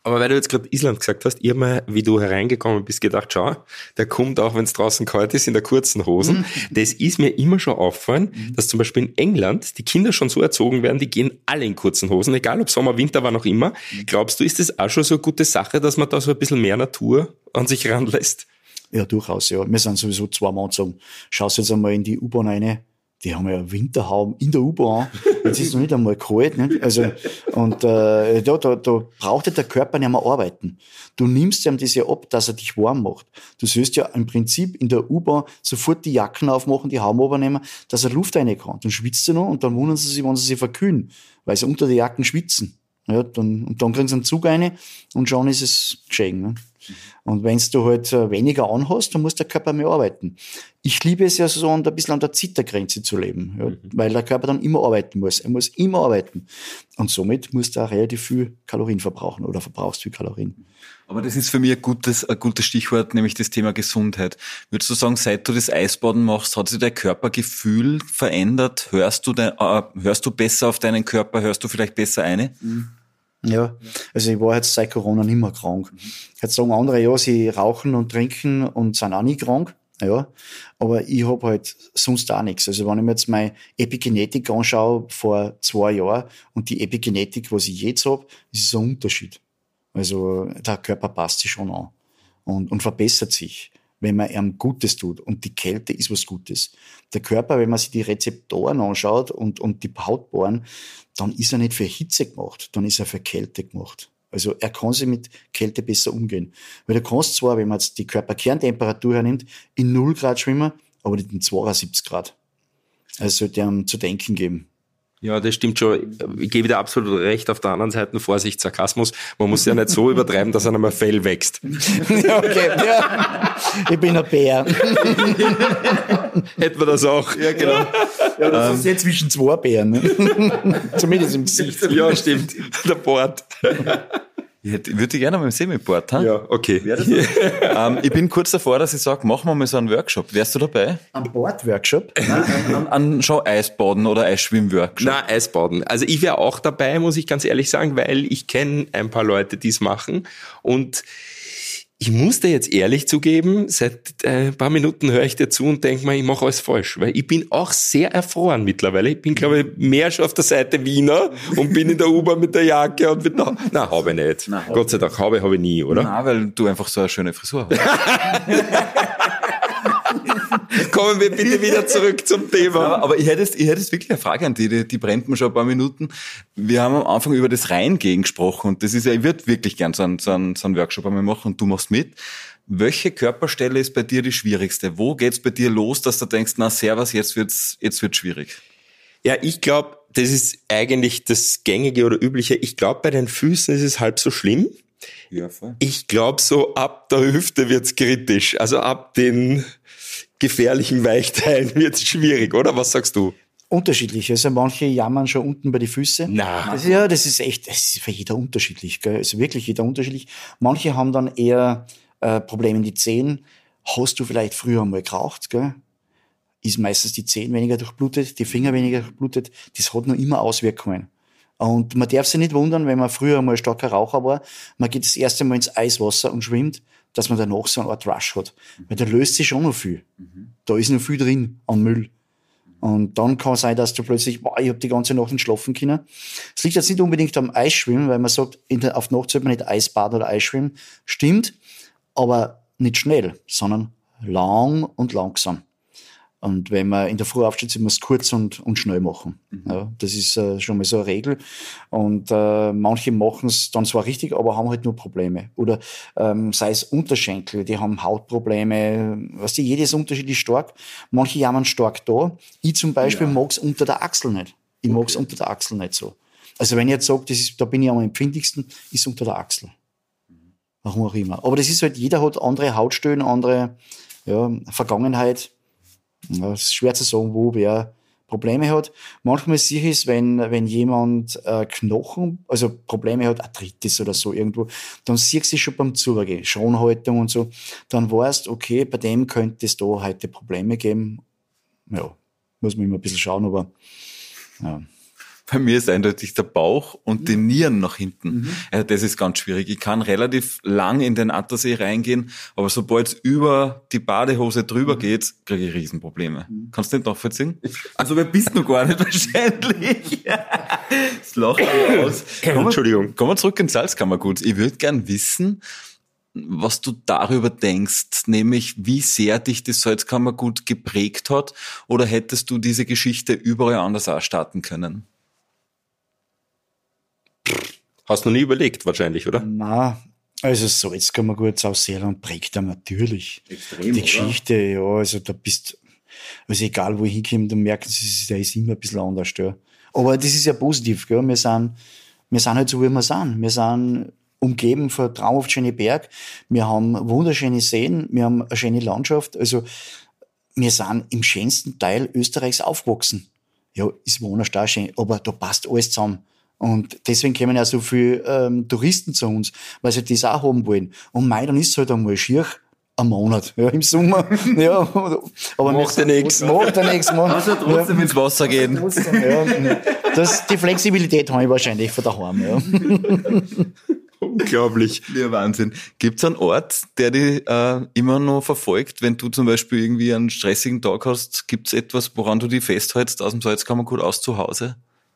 Aber weil du jetzt gerade Island gesagt hast, ich habe mir, wie du hereingekommen bist, gedacht, schau, der kommt auch, wenn es draußen kalt ist, in der kurzen Hosen. Mhm. Das ist mir immer schon auffallen, mhm. dass zum Beispiel in England die Kinder schon so erzogen werden, die gehen alle in kurzen Hosen, egal ob Sommer, Winter, wann auch immer. Mhm. Glaubst du, ist das auch schon so eine gute Sache, dass man da so ein bisschen mehr Natur an sich ranlässt? Ja, durchaus, ja. Wir sind sowieso zwei Mann sagen, schaust jetzt einmal in die U-Bahn rein, die haben ja Winterhaum in der U-Bahn. Jetzt ist es noch nicht einmal kalt, nicht? Also, und, äh, da, da, da braucht der Körper nicht mehr arbeiten. Du nimmst ihm das ja ab, dass er dich warm macht. Du sollst ja im Prinzip in der U-Bahn sofort die Jacken aufmachen, die Haube runternehmen, dass er Luft rein kann. Dann schwitzt er noch und dann wundern sie sich, wenn sie sich verkühlen, weil sie unter die Jacken schwitzen. Ja, dann, und dann kriegen sie einen Zug rein und schon ist es geschehen. Ne? Und wenn du halt weniger anhast, dann muss der Körper mehr arbeiten. Ich liebe es ja so, ein bisschen an der Zittergrenze zu leben, ja, mhm. weil der Körper dann immer arbeiten muss. Er muss immer arbeiten. Und somit musst du auch relativ viel Kalorien verbrauchen oder verbrauchst viel Kalorien. Aber das ist für mich ein gutes, ein gutes Stichwort, nämlich das Thema Gesundheit. Würdest du sagen, seit du das Eisbaden machst, hat sich dein Körpergefühl verändert? Hörst du, dein, äh, hörst du besser auf deinen Körper? Hörst du vielleicht besser eine? Mhm. Ja, also ich war jetzt seit Corona nicht mehr krank. Jetzt sagen andere, ja, sie rauchen und trinken und sind auch nicht krank. Ja, aber ich hab halt sonst auch nichts. Also wenn ich mir jetzt meine Epigenetik anschaue vor zwei Jahren und die Epigenetik, was ich jetzt hab, ist so ein Unterschied. Also der Körper passt sich schon an und, und verbessert sich, wenn man ihm Gutes tut. Und die Kälte ist was Gutes. Der Körper, wenn man sich die Rezeptoren anschaut und, und die Hautporen, dann ist er nicht für Hitze gemacht, dann ist er für Kälte gemacht. Also er kann sich mit Kälte besser umgehen. Weil du kannst zwar, wenn man jetzt die Körperkerntemperatur hernimmt, in null Grad schwimmen, aber nicht in zweiundsiebzig Grad. Also sollte ihm zu denken geben. Ja, das stimmt schon. Ich gebe dir absolut recht. Auf der anderen Seite, Vorsicht, Sarkasmus. Man muss ja nicht so übertreiben, dass einem ein Fell wächst. Ja, okay. Ja. Ich bin ein Bär. Hätten wir das auch. Ja, genau. Ja, das ähm. ist jetzt zwischen zwei Bären. Ne? Zumindest im Gesicht. Ja, stimmt. Der Bord. Ich hätte, würde gerne mal sehen mit Bord, ha? Ja, okay. ähm, ich bin kurz davor, dass ich sage, machen wir mal so einen Workshop. Wärst du dabei? Ein Bord-Workshop? Nein, an, an schon Eisbaden oder Eisschwimm-Workshop. Nein, Eisbaden. Also ich wäre auch dabei, muss ich ganz ehrlich sagen, weil ich kenne ein paar Leute, die es machen. Und ich muss dir jetzt ehrlich zugeben, seit äh, ein paar Minuten höre ich dir zu und denke mir, ich mache alles falsch. Weil ich bin auch sehr erfroren mittlerweile. Ich bin, glaube ich, mehr schon auf der Seite Wiener und bin in der U-Bahn mit der Jacke und mit der... Nein, habe ich nicht. Nein, Gott sei Dank, habe ich, habe ich nie, oder? Nein, weil du einfach so eine schöne Frisur hast. Kommen wir bitte wieder zurück zum Thema. Aber, aber ich hätte jetzt, ich hätte jetzt wirklich eine Frage an die, die, die brennt mir schon ein paar Minuten. Wir haben am Anfang über das Reingehen gesprochen und das ist ja, ich würde wirklich gern so einen, so einen, so einen Workshop einmal machen und du machst mit. Welche Körperstelle ist bei dir die schwierigste? Wo geht's bei dir los, dass du denkst, na servus, jetzt wird's, jetzt wird's schwierig? Ja, ich glaube, das ist eigentlich das Gängige oder Übliche. Ich glaube, bei den Füßen ist es halb so schlimm. Ja, voll. Ich glaube, so ab der Hüfte wird's kritisch. Also ab den gefährlichen Weichteilen wird's schwierig, oder? Was sagst du? Unterschiedlich. Also manche jammern schon unten bei die Füße. Na. Das, ja, das ist echt, das ist für jeder unterschiedlich, gell? Also wirklich jeder unterschiedlich. Manche haben dann eher äh, Probleme in die Zehen. Hast du vielleicht früher einmal geraucht, gell? Ist meistens die Zehen weniger durchblutet, die Finger weniger durchblutet. Das hat noch immer Auswirkungen. Und man darf sich nicht wundern, wenn man früher einmal starker Raucher war, man geht das erste Mal ins Eiswasser und schwimmt, dass man danach so eine Art Rush hat. Weil da löst sich schon noch viel. Mhm. Da ist noch viel drin an Müll. Und dann kann es sein, dass du plötzlich, boah, ich habe die ganze Nacht nicht schlafen können. Es liegt jetzt nicht unbedingt am Eisschwimmen, weil man sagt, in der, auf Nacht sollte man nicht Eisbaden oder Eisschwimmen. Stimmt, aber nicht schnell, sondern lang und langsam. Und wenn man in der Früh aufsteht, sollte man es kurz und, und schnell machen. Mhm. Ja, das ist äh, schon mal so eine Regel. Und äh, manche machen es dann zwar richtig, aber haben halt nur Probleme. Oder ähm, sei es Unterschenkel, die haben Hautprobleme. Weißt du, jedes unterschiedlich stark. Manche jammern stark da. Ich zum Beispiel ja. mag es unter der Achsel nicht. Ich okay. mag es unter der Achsel nicht so. Also wenn ich jetzt sage, das ist, da bin ich am empfindlichsten, ist unter der Achsel. Warum auch immer. Aber das ist halt, jeder hat andere Hautstellen, andere ja, Vergangenheit. Ja, es ist schwer zu sagen, wo wer Probleme hat. Manchmal sehe ich es, wenn, wenn jemand äh, Knochen, also Probleme hat, Arthritis oder so irgendwo, dann siehst du schon beim Zugehen, Schonhaltung und so, dann weißt du, okay, bei dem könnte es da heute Probleme geben. Ja, muss man immer ein bisschen schauen, aber ja. Bei mir ist eindeutig der Bauch und die Nieren nach hinten. Mhm. Also das ist ganz schwierig. Ich kann relativ lang in den Attersee reingehen, aber sobald es über die Badehose drüber mhm. geht, kriege ich Riesenprobleme. Mhm. Kannst du nicht nachvollziehen? Also wer bist du gar nicht wahrscheinlich? Das lacht mich aus. Entschuldigung. Kommen wir zurück ins Salzkammergut. Ich würde gern wissen, was du darüber denkst, nämlich wie sehr dich das Salzkammergut geprägt hat, oder hättest du diese Geschichte überall anders auch starten können? Hast du noch nie überlegt, wahrscheinlich, oder? Na, also Salzkammergut Sauseerland prägt er natürlich. Extrem, die Geschichte, oder? Ja, also da bist, also egal wo ich hinkomme, du merkst, der ist immer ein bisschen anders, ja. Aber das ist ja positiv, gell? Wir sind, wir sind halt so, wie wir sind. Wir sind umgeben von traumhaft schönen Berg. Wir haben wunderschöne Seen. Wir haben eine schöne Landschaft. Also, wir sind im schönsten Teil Österreichs aufgewachsen. Ja, ist woanders auch schön, aber da passt alles zusammen. Und deswegen kommen ja so viele ähm, Touristen zu uns, weil sie das auch haben wollen. Und mei, dann ist es halt einmal schier, ein Monat, ja, im Sommer. Ja, aber macht ja nichts. Macht ja nichts. Kannst du trotzdem ja ins Wasser gehen. Ja, das, die Flexibilität habe ich wahrscheinlich von daheim. Ja. Unglaublich. Ja, Wahnsinn. Gibt's einen Ort, der dich äh, immer noch verfolgt, wenn du zum Beispiel irgendwie einen stressigen Tag hast? Gibt's etwas, woran du dich festhältst aus dem Salzkammergut aus zu Hause?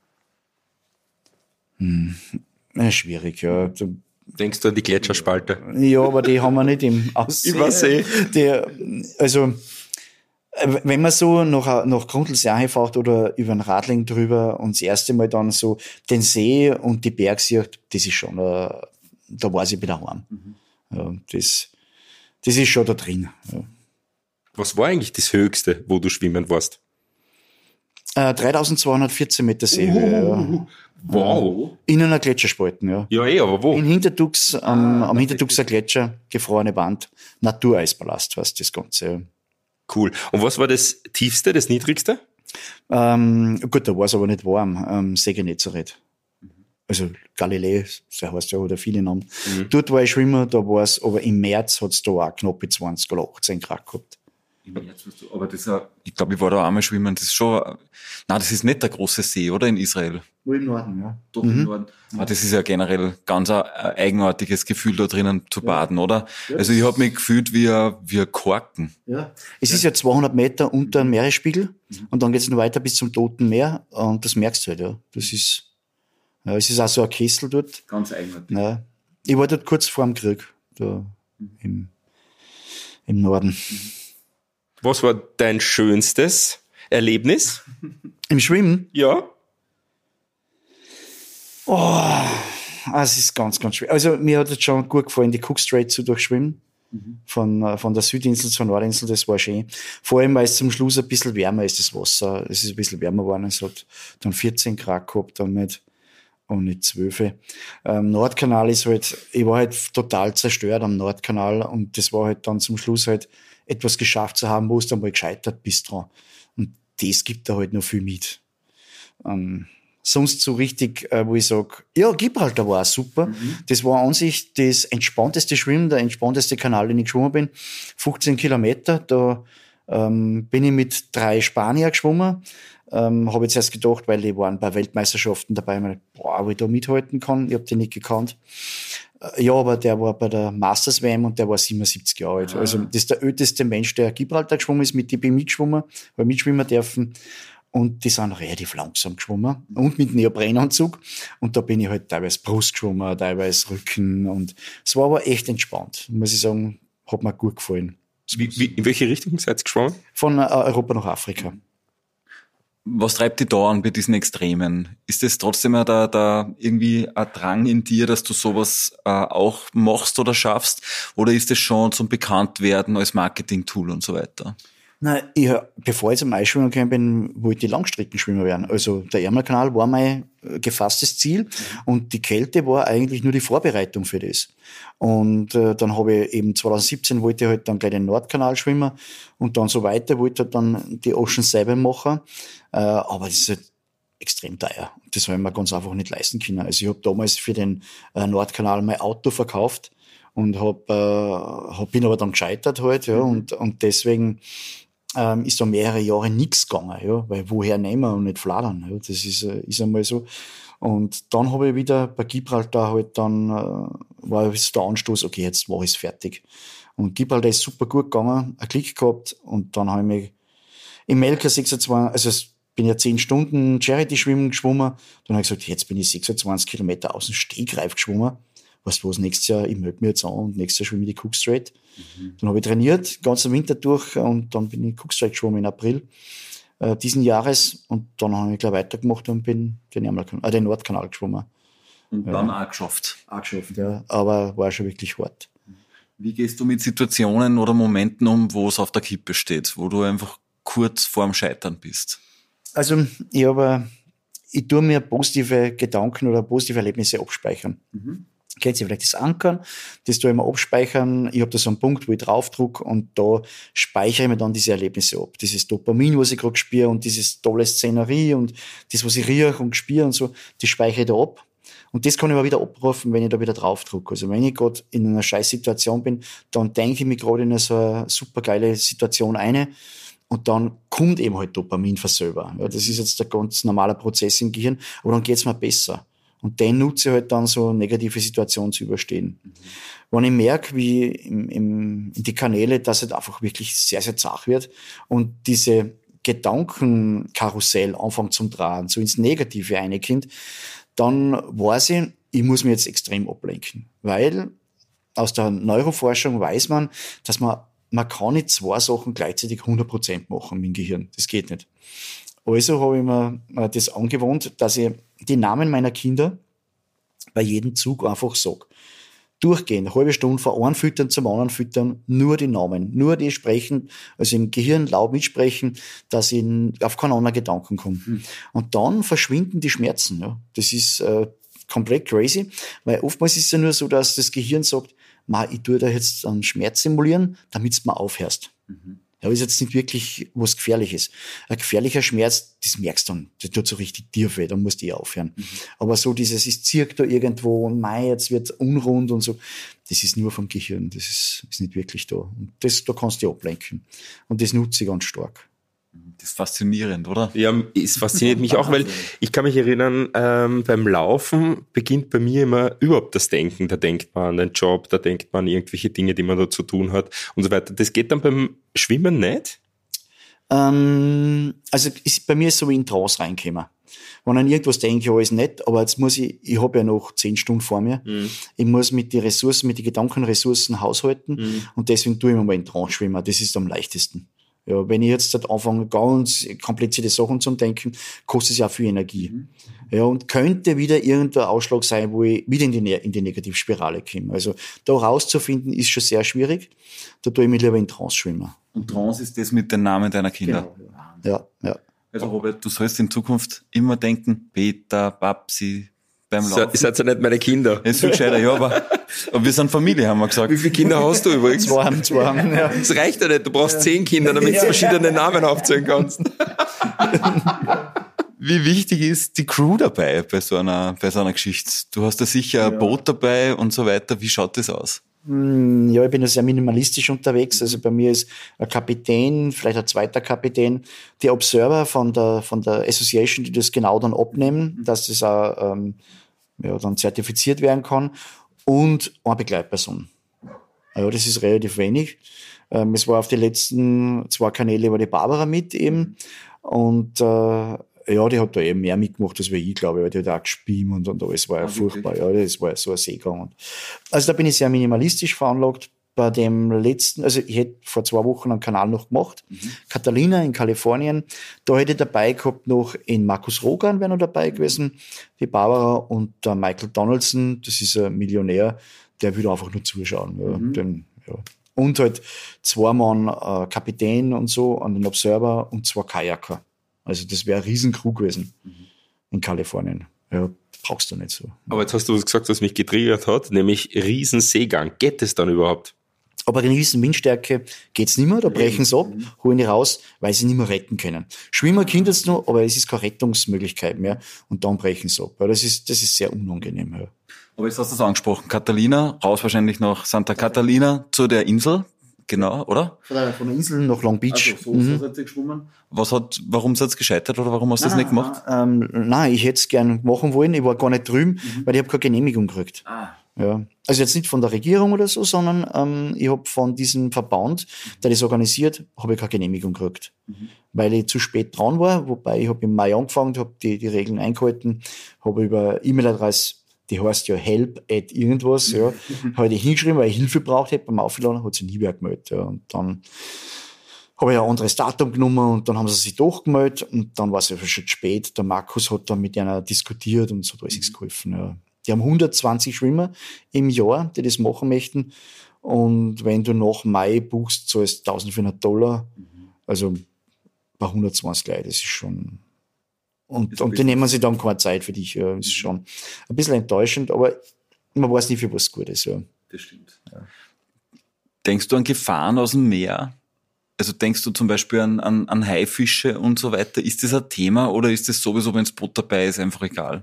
Hm. Ja, schwierig, ja. Denkst du an die Gletscherspalte? Ja, aber die haben wir nicht im Aussehen. Übersee. Die, also, wenn man so nach, nach Grundlsee fährt oder über den Radling drüber und das erste Mal dann so den See und die Berg sieht, das ist schon, äh, da weiß ich wieder heim. Mhm. Ja, das, das ist schon da drin. Ja. Was war eigentlich das Höchste, wo du schwimmen warst? Äh, dreitausendzweihundertvierzehn Meter Seehöhe. Uh, ja. Wow. In einer Gletscherspalten, ja. Ja, eh, aber wo? In Hinterdux, am, am Hinterduxer Gletscher, gefrorene Wand, Natureispalast, was das Ganze. Ja. Cool. Und was war das tiefste, das niedrigste? Ähm, gut, da war es aber nicht warm. Ähm, See Genezareth. Also Galilei, so heißt ja, hat ja viele Namen. Mhm. Dort war ich Schwimmer, da war es, aber im März hat es da auch knappe zwanzig oder achtzehn Grad gehabt. Im März warst du, aber das ist ja, ich glaube, ich war da auch mal schwimmen, das ist schon, nein, das ist nicht der große See, oder? In Israel. Nur im Norden, ja. Doch, mhm. im Norden. Aber das ist ja generell ganz ein eigenartiges Gefühl, da drinnen zu ja. baden, oder? Ja, also ich habe mich gefühlt wie ein, wie ein Korken. Ja. Es ja. ist ja zweihundert Meter unter dem Meeresspiegel mhm. und dann geht es noch weiter bis zum Toten Meer und das merkst du halt, ja. Das ist, ja, es ist auch so ein Kessel dort. Ganz eigenartig. Ja. Ich war dort kurz vor dem Krieg, da mhm. im, im Norden. Mhm. Was war dein schönstes Erlebnis? Im Schwimmen? Ja. Oh, es ist ganz, ganz schwer. Also mir hat es schon gut gefallen, die Cook Strait zu durchschwimmen. Mhm. Von, von der Südinsel zur Nordinsel, das war schön. Vor allem, weil es zum Schluss ein bisschen wärmer ist, das Wasser. Es ist ein bisschen wärmer geworden. Es hat dann vierzehn Grad gehabt, dann nicht, und nicht zwölf. Ähm, Nordkanal ist halt, ich war halt total zerstört am Nordkanal und das war halt dann zum Schluss halt etwas geschafft zu haben, wo es dann mal gescheitert bist dran. Und das gibt da halt noch viel mit. Ähm, sonst so richtig, äh, wo ich sag, ja, Gibraltar war auch super. Mhm. Das war an sich das entspannteste Schwimmen, der entspannteste Kanal, den ich geschwommen bin. fünfzehn Kilometer, da ähm, bin ich mit drei Spanier geschwommen. Ähm, habe jetzt erst gedacht, weil die waren bei Weltmeisterschaften dabei, meine, boah, ob ich da mithalten kann. Ich habe die nicht gekannt. Ja, aber der war bei der Masters W M und der war siebenundsiebzig Jahre alt. Ah. Also das ist der älteste Mensch, der Gibraltar geschwommen ist, mit dem bin ich mitgeschwommen, weil mitschwimmen dürfen. Und die sind relativ langsam geschwommen und mit Neoprenanzug. Und da bin ich halt teilweise Brust geschwommen, teilweise Rücken. Und es war aber echt entspannt, muss ich sagen, hat mir gut gefallen. Wie, wie, in welche Richtung seid ihr geschwommen? Von Europa nach Afrika. Was treibt dich da an bei diesen Extremen? Ist das trotzdem da, da irgendwie ein Drang in dir, dass du sowas äh, auch machst oder schaffst? Oder ist das schon zum Bekanntwerden als Marketing-Tool und so weiter? Nein, ich, bevor ich zum Eisschwimmen gekommen bin, wollte ich Langstreckenschwimmer werden. Also der Ärmelkanal war mein gefasstes Ziel mhm. und die Kälte war eigentlich nur die Vorbereitung für das. Und äh, dann habe ich eben zwanzig siebzehn wollte ich halt dann gleich den Nordkanal schwimmen und dann so weiter, wollte halt dann die Ocean Seven machen. Äh, aber das ist halt extrem teuer. Das habe ich mir ganz einfach nicht leisten können. Also ich habe damals für den äh, Nordkanal mein Auto verkauft und hab, äh, hab, bin aber dann gescheitert halt, ja, mhm. und, und deswegen ähm, ist da mehrere Jahre nichts gegangen, ja, weil woher nehmen wir und nicht fladern, ja, das ist, äh, ist einmal so. Und dann habe ich wieder bei Gibraltar halt dann, äh, war es der Anstoß, okay, jetzt mache ich es fertig. Und Gibraltar ist super gut gegangen, ein Klick gehabt und dann habe ich mich im Melker sechsundzwanzig, also es bin ja zehn Stunden Charity-Schwimmen geschwommen. Dann habe ich gesagt, jetzt bin ich sechsundzwanzig Kilometer aus dem Stegreif geschwommen. Weißt du was, nächstes Jahr, ich melde mich jetzt an und nächstes Jahr schwimme ich die Cook Strait. Mhm. Dann habe ich trainiert, ganzen Winter durch und dann bin ich Cook Strait geschwommen im April äh, diesen Jahres und dann habe ich gleich weitergemacht und bin den, Ärmelkanal, äh, den Nordkanal geschwommen. Und dann ja. auch geschafft. Auch geschafft, ja. Aber war schon wirklich hart. Wie gehst du mit Situationen oder Momenten um, wo es auf der Kippe steht, wo du einfach kurz vorm Scheitern bist? Also ich habe, ich tue mir positive Gedanken oder positive Erlebnisse abspeichern. Mhm. Kennt ihr vielleicht das Ankern? Das tue ich mir abspeichern. Ich habe da so einen Punkt, wo ich draufdrucke und da speichere ich mir dann diese Erlebnisse ab. Dieses Dopamin, was ich gerade spüre und dieses tolle Szenerie und das, was ich rieche und spüre und so, das speichere ich da ab. Und das kann ich aber wieder abrufen, wenn ich da wieder draufdrucke. Also wenn ich gerade in einer Scheißsituation bin, dann denke ich mir gerade in so eine super geile Situation ein und dann kommt eben halt Dopamin von selber. Ja, das ist jetzt der ganz normale Prozess im Gehirn, aber dann geht's mir besser. Und den nutze ich halt dann so, negative Situationen zu überstehen. Mhm. Wenn ich merke, wie im, im, in die Kanäle, dass es halt einfach wirklich sehr, sehr zart wird und diese Gedankenkarussell anfängt zum Drehen, so ins Negative reinkommt, dann weiß ich, ich muss mich jetzt extrem ablenken. Weil aus der Neuroforschung weiß man, dass man, man kann nicht zwei Sachen gleichzeitig hundert Prozent machen mit dem Gehirn. Das geht nicht. Also habe ich mir das angewohnt, dass ich die Namen meiner Kinder bei jedem Zug einfach sage. Durchgehen, eine halbe Stunde von einem füttern zum anderen füttern, nur die Namen, nur die sprechen, also im Gehirn laut mitsprechen, dass ich auf keinen anderen Gedanken komme. Mhm. Und dann verschwinden die Schmerzen. Ja. Das ist äh, komplett crazy, weil oftmals ist es ja nur so, dass das Gehirn sagt, Ma, ich tue da jetzt einen Schmerz simulieren, damit du mal aufhörst. Mhm. Ja, ist jetzt nicht wirklich was Gefährliches. Ein gefährlicher Schmerz, das merkst du dann. Das tut so richtig tief weh, dann musst du eh aufhören. Mhm. Aber so dieses, es zirkt da irgendwo und mei, jetzt wird unrund und so, das ist nur vom Gehirn, das ist, ist nicht wirklich da. Und das, da kannst du dich ablenken. Und das nutze ich ganz stark. Das ist faszinierend, oder? Ja, es fasziniert mich auch, weil ich kann mich erinnern, ähm, beim Laufen beginnt bei mir immer überhaupt das Denken. Da denkt man an den Job, da denkt man an irgendwelche Dinge, die man da zu tun hat und so weiter. Das geht dann beim Schwimmen nicht? Ähm, also ist, bei mir ist so wie in Trance reingekommen. Wenn ich an irgendwas denke, alles nett, aber jetzt muss ich, ich habe ja noch zehn Stunden vor mir. Mhm. Ich muss mit den Ressourcen, mit den Gedankenressourcen haushalten mhm. und deswegen tue ich mir mal in Trance schwimmen. Das ist am leichtesten. Ja, wenn ich jetzt halt anfange, ganz komplizierte Sachen zu denken, kostet es ja viel Energie. Mhm. Ja, und könnte wieder irgendein Ausschlag sein, wo ich wieder in die, in die Negativspirale komme. Also, da rauszufinden, ist schon sehr schwierig. Da tue ich mich lieber in Trance schwimmen. Und Trance ist das mit den Namen deiner Kinder? Genau. Ja, ja. Also, Robert, du sollst in Zukunft immer denken, Peter, Babsi, beim Laufen. Ihr seid ja nicht meine Kinder. Es ist viel gescheiter, ja, aber, aber wir sind Familie, haben wir gesagt. Wie viele Kinder hast du übrigens? Zwei haben, zwei haben, ja. Das reicht ja nicht, du brauchst ja. zehn Kinder, damit du verschiedene Namen aufzählen kannst. Wie wichtig ist die Crew dabei bei so einer, bei so einer Geschichte? Du hast da sicher ja. ein Boot dabei und so weiter. Wie schaut das aus? Ja, ich bin ja sehr minimalistisch unterwegs. Also bei mir ist ein Kapitän, vielleicht ein zweiter Kapitän, die Observer von der, von der Association, die das genau dann abnehmen, dass das auch, ähm, ja, dann zertifiziert werden kann, und eine Begleitperson. Ja, das ist relativ wenig. Ähm, es war auf die letzten zwei Kanäle war die Barbara mit eben, und, äh, ja, die hat da eben mehr mitgemacht als ich, glaube ich, weil die hat auch gespielt und, und alles war ja okay. furchtbar. Ja, das war ja so ein Seegang. Also da bin ich sehr minimalistisch veranlagt. Bei dem letzten, also ich hätte vor zwei Wochen einen Kanal noch gemacht, mhm. Catalina in Kalifornien. Da hätte ich dabei gehabt noch in Markus Rogan wäre noch dabei gewesen, die Barbara und der Michael Donaldson, das ist ein Millionär, der will einfach nur zuschauen. Ja, mhm. den, ja. Und halt zwei Mann äh, Kapitän und so an den Observer und zwei Kajaker. Also das wäre ein Riesencrew gewesen mhm. in Kalifornien. Ja, brauchst du nicht so. Aber jetzt hast du gesagt, was mich getriggert hat, nämlich Riesenseegang. Geht es dann überhaupt? Aber in riesen Windstärke geht's nicht mehr, da brechen sie ab, holen die raus, weil sie nicht mehr retten können. Schwimmen können jetzt noch, aber es ist keine Rettungsmöglichkeit mehr und dann brechen sie ab. Ja, das ist, das ist sehr unangenehm. Ja. Aber jetzt hast du es angesprochen, Catalina, raus wahrscheinlich nach Santa Catalina zu der Insel. genau, oder? Von der, von der Insel nach Long Beach. Also, so, mhm. so seid ihr geschwommen. Was hat, warum seid ihr gescheitert oder warum hast du das nicht gemacht? Ähm, nein, ich hätte es gern machen wollen. Ich war gar nicht drüben, mhm. weil ich habe keine Genehmigung gekriegt. Ah. Ja. Also jetzt nicht von der Regierung oder so, sondern ähm, ich habe von diesem Verband, der das organisiert, habe ich keine Genehmigung gekriegt. Mhm. Weil ich zu spät dran war, wobei ich habe im Mai angefangen, habe die, die Regeln eingehalten, habe über E-Mail-Adresse, die heißt ja help at irgendwas, ja, habe ich hingeschrieben, weil ich Hilfe braucht hätte beim Aufladen, hat sich nie wer gemeldet. Ja. Und dann habe ich ein anderes Datum genommen und dann haben sie sich doch gemeldet und dann war es ja schon spät. Der Markus hat dann mit einer diskutiert und so hat alles geholfen. Ja. Die haben hundertzwanzig Schwimmer im Jahr, die das machen möchten. Und wenn du nach Mai buchst, zahlst du eintausendvierhundert Dollar. Also bei hundertzwanzig Leute, das ist schon... Und, und die nehmen sich dann keine Zeit für dich. Ja. Das ist schon ein bisschen enttäuschend, aber man weiß nicht, für was gut ist. Ja. Das stimmt. Ja. Denkst du an Gefahren aus dem Meer? Also denkst du zum Beispiel an, an, an Haifische und so weiter? Ist das ein Thema oder ist das sowieso, wenn das Boot dabei ist, einfach egal?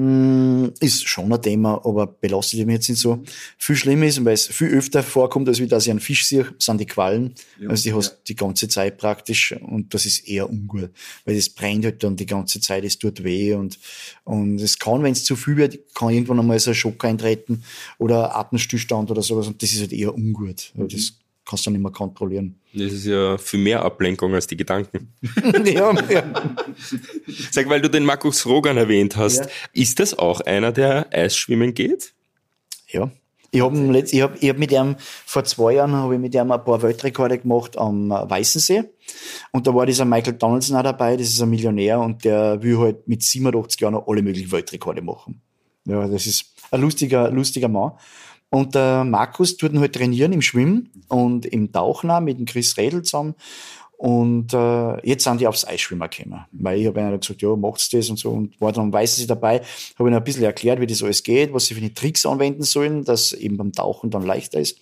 Ist schon ein Thema, aber belastet mich jetzt nicht so. Viel schlimmer ist, weil es viel öfter vorkommt, als wie dass ich einen Fisch sehe, sind die Quallen. Ja, also die hast ja. die ganze Zeit praktisch und das ist eher ungut, weil das brennt halt dann die ganze Zeit, es tut weh und und es kann, wenn es zu viel wird, kann irgendwann einmal so ein Schock eintreten oder Atemstillstand oder sowas und das ist halt eher ungut. Mhm. Das kannst du nicht mehr kontrollieren. Das ist ja viel mehr Ablenkung als die Gedanken. ja, ja. Sag, weil du den Markus Rogan erwähnt hast, ja. Ist das auch einer, der Eisschwimmen geht? Ja. Ich habe ich hab, ich hab mit ihm, vor zwei Jahren habe ich mit ihm ein paar Weltrekorde gemacht am Weißensee. Und da war dieser Michael Donaldson auch dabei, das ist ein Millionär und der will halt mit siebenundachtzig Jahren noch alle möglichen Weltrekorde machen. Ja, das ist ein lustiger, lustiger Mann. Und der Markus tut ihn halt trainieren im Schwimmen und im Tauchen auch mit dem Chris Redl zusammen. Und äh, jetzt sind die aufs Eisschwimmen gekommen. Weil ich habe ihnen gesagt, ja, macht's das und so. Und war dann am Weißensee dabei, habe ihnen ein bisschen erklärt, wie das alles geht, was sie für die Tricks anwenden sollen, dass eben beim Tauchen dann leichter ist.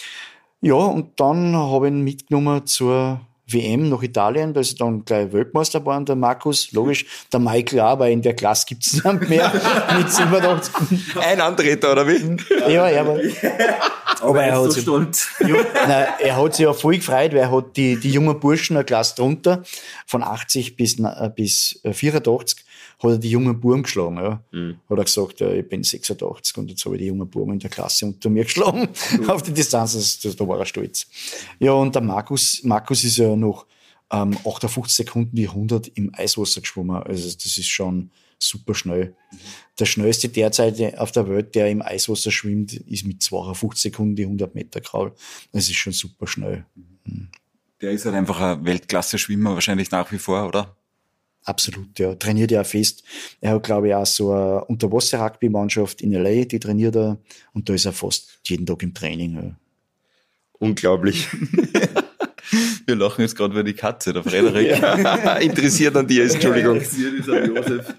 Ja, und dann habe ich ihn mitgenommen zur W M nach Italien, da ist er dann gleich Weltmeister geworden, der Markus, logisch, der Michael auch, weil in der Klasse gibt's nicht mehr mit siebenundachtzig. Ein Antreter, oder wie? Ja, ja, aber, aber er, hat so sich, ja, nein, er hat sich ja voll gefreut, weil er hat die, die jungen Burschen eine Klasse drunter, von achtzig bis, bis vierundachtzig, hat er die jungen Buben geschlagen, ja. Mhm. Hat er gesagt, ja, ich bin sechsundachtzig und jetzt habe ich die jungen Buben in der Klasse unter mir geschlagen, mhm. auf die Distanz, das, das, da war er stolz. Ja, und der Markus, Markus ist ja noch ähm, achtundfünfzig Sekunden die hundert im Eiswasser geschwommen, also das ist schon super schnell. Mhm. Der schnellste derzeit auf der Welt, der im Eiswasser schwimmt, ist mit zweiundfünfzig Sekunden die hundert Meter Kraul. Das ist schon super schnell. Mhm. Der ist halt einfach ein Weltklasse-Schwimmer wahrscheinlich nach wie vor, oder? Absolut, ja. Trainiert ja auch fest. Er hat, glaube ich, auch so eine Unterwasser-Rugby-Mannschaft in L A, die trainiert er. Und da ist er fast jeden Tag im Training. Ja. Unglaublich. Wir lachen jetzt gerade über die Katze, der Frederik. Ja. Interessiert an dir ist, Entschuldigung. Interessiert ist an Josef.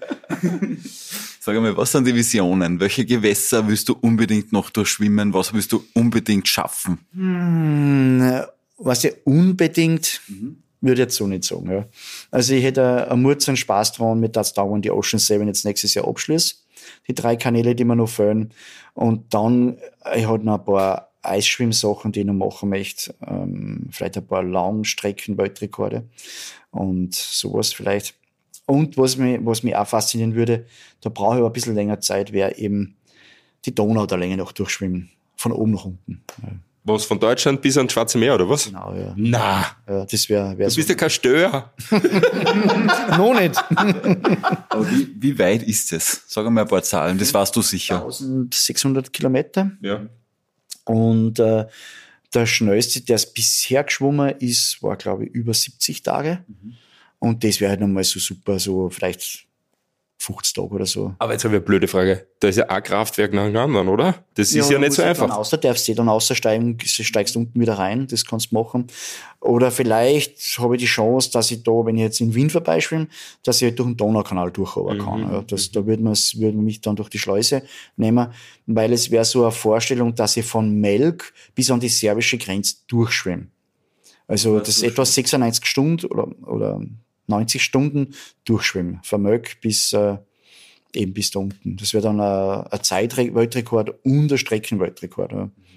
Sag einmal, was sind die Visionen? Welche Gewässer willst du unbedingt noch durchschwimmen? Was willst du unbedingt schaffen? Hm, was ich unbedingt... Mhm. Würde ich jetzt so nicht sagen, ja. Also ich hätte einen Murz und Spaß dran, mit das dauern die Ocean Seven jetzt nächstes Jahr abschließt. Die drei Kanäle, die mir noch fehlen. Und dann, ich habe noch ein paar Eisschwimmsachen, die ich noch machen möchte. Ähm, vielleicht ein paar Langstrecken-Weltrekorde. Und sowas vielleicht. Und was mich, was mich auch faszinieren würde, da brauche ich aber ein bisschen länger Zeit, wäre eben die Donau der Länge noch durchschwimmen. Von oben nach unten. Ja. Was, von Deutschland bis ans Schwarze Meer, oder was? Genau, ja. Na, ja, das wäre wär du bist so. Ja kein Stör. Noch nicht. Aber wie, wie weit ist es? Sag einmal ein paar Zahlen, das weißt du sicher. eintausendsechshundert Kilometer. Ja. Und äh, der schnellste, der es bisher geschwommen ist, war, glaube ich, über siebzig Tage. Mhm. Und das wäre halt nochmal so super, so vielleicht fünfzig Tage oder so. Aber jetzt habe ich eine blöde Frage. Da ist ja ein Kraftwerk nach dem anderen, oder? Das ja, ist ja nicht so einfach. Dann darfst du dann aussteigen, steigst unten wieder rein, das kannst du machen. Oder vielleicht habe ich die Chance, dass ich da, wenn ich jetzt in Wien vorbeischwimme, dass ich halt durch den Donaukanal durchhaben kann. Mhm. Ja, das, da würde man, würde man mich dann durch die Schleuse nehmen, weil es wäre so eine Vorstellung, dass ich von Melk bis an die serbische Grenze durchschwimme. Also das, das ist etwa sechsundneunzig Stunden oder, oder neunzig Stunden durchschwimmen, von Melk bis äh, eben bis da unten. Das wäre dann ein, ein Zeitweltrekord und ein Streckenweltrekord. Ja.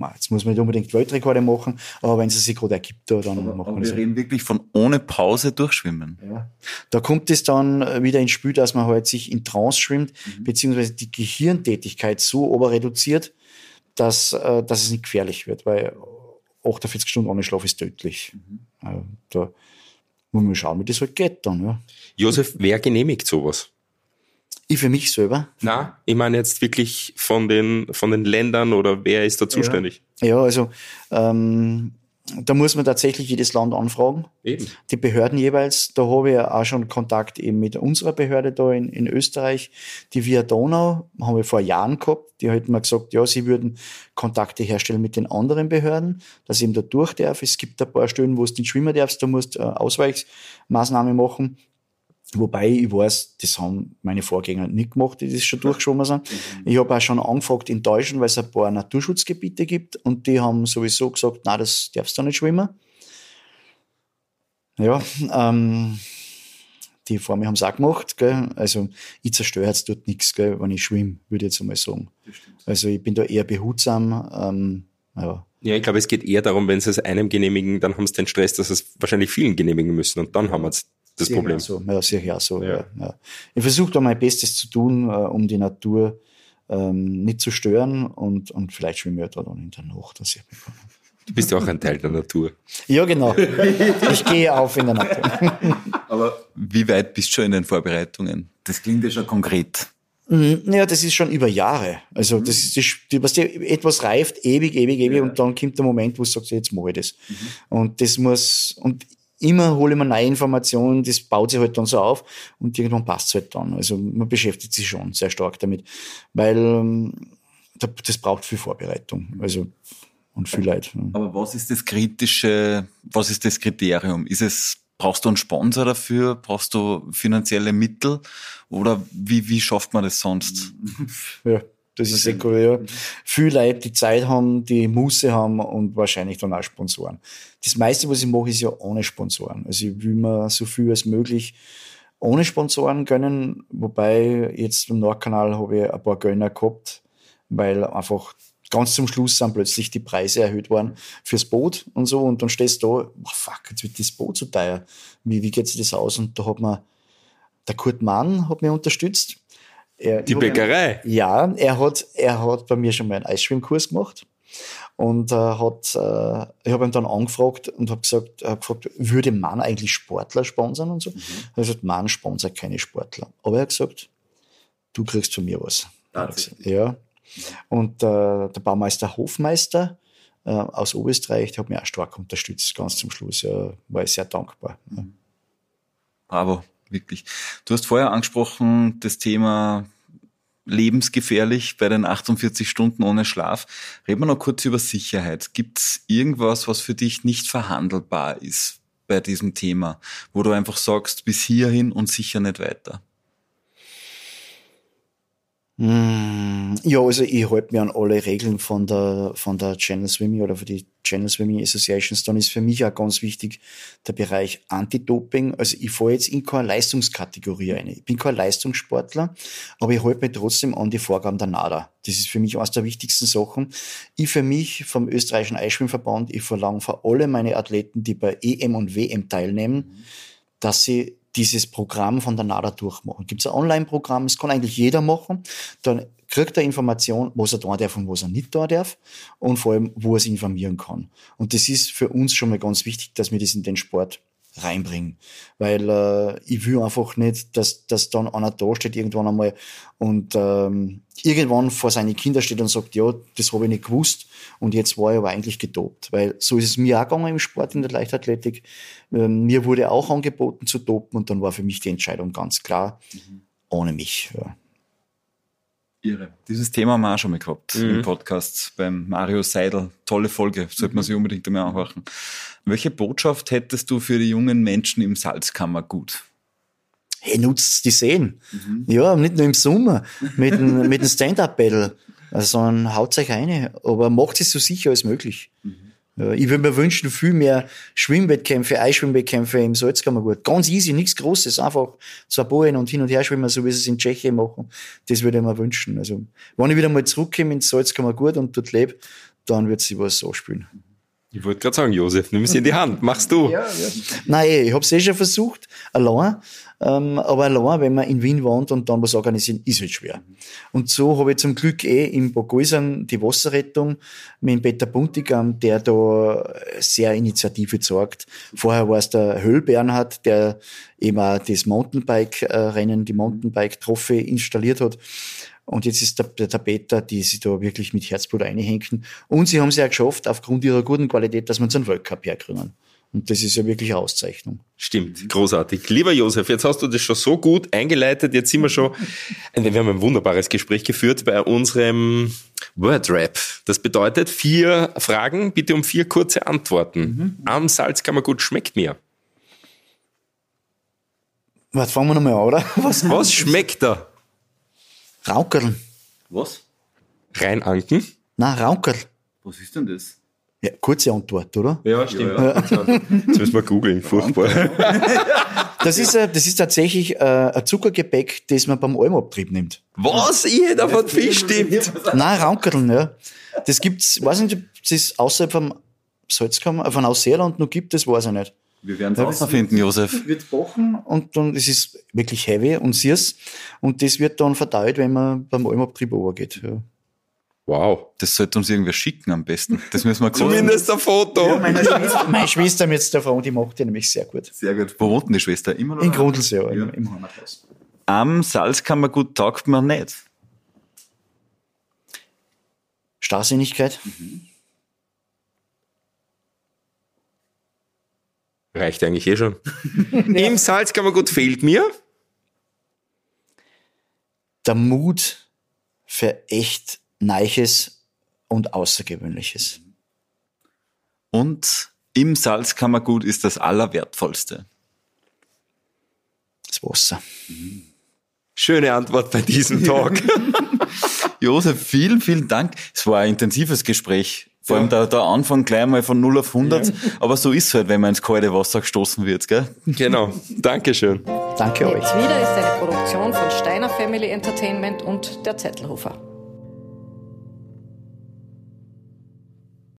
jetzt muss man nicht unbedingt Weltrekorde machen, aber wenn es sich gerade ergibt, da, dann aber, machen aber wir das. Wir reden wirklich von ohne Pause durchschwimmen. Ja. Da kommt es dann wieder ins Spiel, dass man halt sich in Trance schwimmt, mhm. beziehungsweise die Gehirntätigkeit so oberreduziert, dass, äh, dass es nicht gefährlich wird, weil achtundvierzig Stunden ohne Schlaf ist tödlich. Mhm. Also, da muss man schauen, wie das halt geht dann. Ja. Josef, wer genehmigt sowas? Ich für mich selber. Na, ich meine jetzt wirklich von den, von den Ländern oder wer ist da zuständig? Ja, ja also ähm, da muss man tatsächlich jedes Land anfragen. Eben. Die Behörden jeweils. Da habe ich auch schon Kontakt eben mit unserer Behörde da in, in Österreich. Die Via Donau haben wir vor Jahren gehabt. Die hätten mir gesagt, ja, sie würden Kontakte herstellen mit den anderen Behörden, dass ich eben da durch darf. Es gibt ein paar Stellen, wo du nicht schwimmen darfst, da musst du äh, Ausweichmaßnahmen machen. Wobei ich weiß, das haben meine Vorgänger nicht gemacht, die das schon durchgeschwommen sind. Mhm. Ich habe auch schon angefragt in Deutschland, weil es ein paar Naturschutzgebiete gibt und die haben sowieso gesagt, nein, das darfst du nicht schwimmen. Ja, ähm, die vor mir haben es auch gemacht, gell? Also ich zerstöre jetzt dort nichts, gell, wenn ich schwimme, würde ich jetzt einmal sagen. Also ich bin da eher behutsam. Ähm, ja. Ja, ich glaube, es geht eher darum, wenn sie es einem genehmigen, dann haben sie den Stress, dass es wahrscheinlich vielen genehmigen müssen und dann haben wir es. Das sicher Problem. So. Ja, sicher auch so. Ja. Ja. Ja. Ich versuche da mein Bestes zu tun, äh, um die Natur ähm, nicht zu stören und, und vielleicht schwimme ich da dann in der Nacht. Das du bist ja auch ein Teil der Natur. Ja, genau. Ich gehe auf in der Natur. Aber wie weit bist du schon in den Vorbereitungen? Das klingt ja schon konkret. Ja, das ist schon über Jahre. Also das ist das, was dir etwas reift, ewig, ewig, ewig, ja. Und dann kommt der Moment, wo du sagst, jetzt mache ich das. Mhm. Und das muss, und immer hole ich mir neue Informationen, das baut sich halt dann so auf und irgendwann passt es halt dann. Also man beschäftigt sich schon sehr stark damit, weil ähm, das braucht viel Vorbereitung, also und viel Leid. Aber was ist das kritische, was ist das Kriterium? Ist es, brauchst du einen Sponsor dafür? Brauchst du finanzielle Mittel? Oder wie, wie schafft man das sonst? Ja. Das ist sehr cool, ja. Viele Leute, die Zeit haben, die Muße haben und wahrscheinlich dann auch Sponsoren. Das meiste, was ich mache, ist ja ohne Sponsoren. Also ich will mir so viel als möglich ohne Sponsoren gönnen, wobei jetzt im Nordkanal habe ich ein paar Gönner gehabt, weil einfach ganz zum Schluss sind plötzlich die Preise erhöht worden fürs Boot und so und dann stehst du da, oh fuck, jetzt wird das Boot so teuer. Wie, wie geht sich das aus? Und da hat mir der Kurt Mann hat mich unterstützt. Er, die Bäckerei? Ja, er hat, er hat bei mir schon mal einen Eisschwimmkurs gemacht und äh, hat, äh, ich habe ihn dann angefragt und habe gesagt, äh, gefragt, würde Mann eigentlich Sportler sponsern und so? Mhm. Er hat gesagt, Mann sponsert keine Sportler. Aber er hat gesagt, du kriegst von mir was. Gesagt, ja. Und äh, der Baumeister Hofmeister äh, aus Oberösterreich, der hat mich auch stark unterstützt, ganz zum Schluss. Ja, war ich sehr dankbar. Ja. Bravo. Wirklich. Du hast vorher angesprochen, das Thema lebensgefährlich bei den achtundvierzig Stunden ohne Schlaf. Reden wir noch kurz über Sicherheit. Gibt es irgendwas, was für dich nicht verhandelbar ist bei diesem Thema, wo du einfach sagst, bis hierhin und sicher nicht weiter? Ja, also ich halte mich an alle Regeln von der, von der Channel Swimming oder von die Channel Swimming Associations. Dann ist für mich auch ganz wichtig der Bereich Anti-Doping. Also ich falle jetzt in keine Leistungskategorie ein. Ich bin kein Leistungssportler, aber ich halte mich trotzdem an die Vorgaben der NADA. Das ist für mich eines der wichtigsten Sachen. Ich für mich vom österreichischen Eisschwimmverband, ich verlange von alle meine Athleten, die bei E M und W M teilnehmen, dass sie dieses Programm von der NADA durchmachen. Gibt es ein Online-Programm, das kann eigentlich jeder machen. Dann kriegt er Information, was er da darf und was er nicht da darf und vor allem, wo er sich informieren kann. Und das ist für uns schon mal ganz wichtig, dass wir das in den Sport reinbringen. Weil äh, ich will einfach nicht, dass, dass dann einer da steht irgendwann einmal und ähm, irgendwann vor seine Kinder steht und sagt, ja, das habe ich nicht gewusst und jetzt war ich aber eigentlich gedopt. Weil so ist es mir auch gegangen im Sport, in der Leichtathletik. Ähm, mir wurde auch angeboten zu dopen und dann war für mich die Entscheidung ganz klar, mhm. ohne mich. Ja. Irre. Dieses Thema haben wir auch schon mal gehabt mhm. im Podcast beim Mario Seidel. Tolle Folge, sollte man sich unbedingt einmal anhören. Welche Botschaft hättest du für die jungen Menschen im Salzkammergut? Hey, nutzt die Seen. Mhm. Ja, nicht nur im Sommer mit dem, mit dem Stand-Up-Battle, sondern haut euch rein. Aber macht es so sicher als möglich. Mhm. Ja, ich würde mir wünschen, viel mehr Schwimmwettkämpfe, Eisschwimmwettkämpfe im Salzkammergut. Ganz easy, nichts Großes, einfach zwei Bojen und hin und her schwimmen, so wie sie es in Tschechien machen. Das würde ich mir wünschen. Also, wenn ich wieder mal zurückkomme ins Salzkammergut und dort lebe, dann wird sie was anspülen. Ich wollte gerade sagen, Josef, nimm es in die Hand, machst du. Ja, ja. Nein, ich habe es eh schon versucht, allein. Ähm, aber allein, wenn man in Wien wohnt und dann was organisieren, ist halt schwer. Und so habe ich zum Glück eh im Burgäusern die Wasserrettung mit dem Peter Buntigam, der da sehr Initiative zeigt. Vorher war es der Höll Bernhard, der eben auch das Mountainbike-Rennen, die Mountainbike-Trophy installiert hat. Und jetzt ist der, der Peter, die sich da wirklich mit Herzblut einhängen. Und sie haben es ja geschafft, aufgrund ihrer guten Qualität, dass wir uns einen Weltcup herkriegen. Und das ist ja wirklich eine Auszeichnung. Stimmt, großartig. Lieber Josef, jetzt hast du das schon so gut eingeleitet. Jetzt sind wir schon, wir haben ein wunderbares Gespräch geführt bei unserem Wordrap. Das bedeutet vier Fragen, bitte um vier kurze Antworten. Mhm. Am Salzkammergut schmeckt mir. Was, fangen wir nochmal an, oder? Was, Was schmeckt da? Raukerl. Was? Reinanken? Nein, Raukerl. Was ist denn das? Ja, kurze Antwort, oder? Ja, stimmt. Ja, ja. Jetzt müssen wir googeln, furchtbar. Das ist, das ist tatsächlich äh, ein Zuckergebäck, das man beim Almabtrieb nimmt. Was? Ich hätte davon Fisch stimmt. Nein, Raukerl, ja. Das gibt's, weiß nicht, ob es das außerhalb vom Salzkammer, von Ausseerland noch gibt, das weiß ich nicht. Wir werden es ja, rausfinden, Josef. Wird backen und dann, es ist wirklich heavy und süß und das wird dann verteilt, wenn man beim Almabtrieb runtergeht. Ja. Wow. Das sollte uns irgendwer schicken am besten. Das müssen wir Zumindest ein Foto. Ja, meine Schwester, meine Schwester mit der Frau, die macht die nämlich sehr gut. Sehr gut. Wo wohnt denn die Schwester? Immer noch? In Grundlsee, ja, ja. im, im Heimathaus. Am Salzkammergut taugt man nicht. Starrsinnigkeit. Mhm. Reicht eigentlich eh schon. Ja. Im Salzkammergut fehlt mir der Mut für echt Neues und Außergewöhnliches. Und im Salzkammergut ist das Allerwertvollste? Das Wasser. Schöne Antwort bei diesem Talk. Josef, vielen, vielen Dank. Es war ein intensives Gespräch. Vor allem der, der Anfang gleich mal von null auf hundert. Ja. Aber so ist es halt, wenn man ins kalte Wasser gestoßen wird, gell? Genau. Dankeschön. Danke euch. Jetzt wieder ist eine Produktion von Steiner Family Entertainment und der Zettelhofer.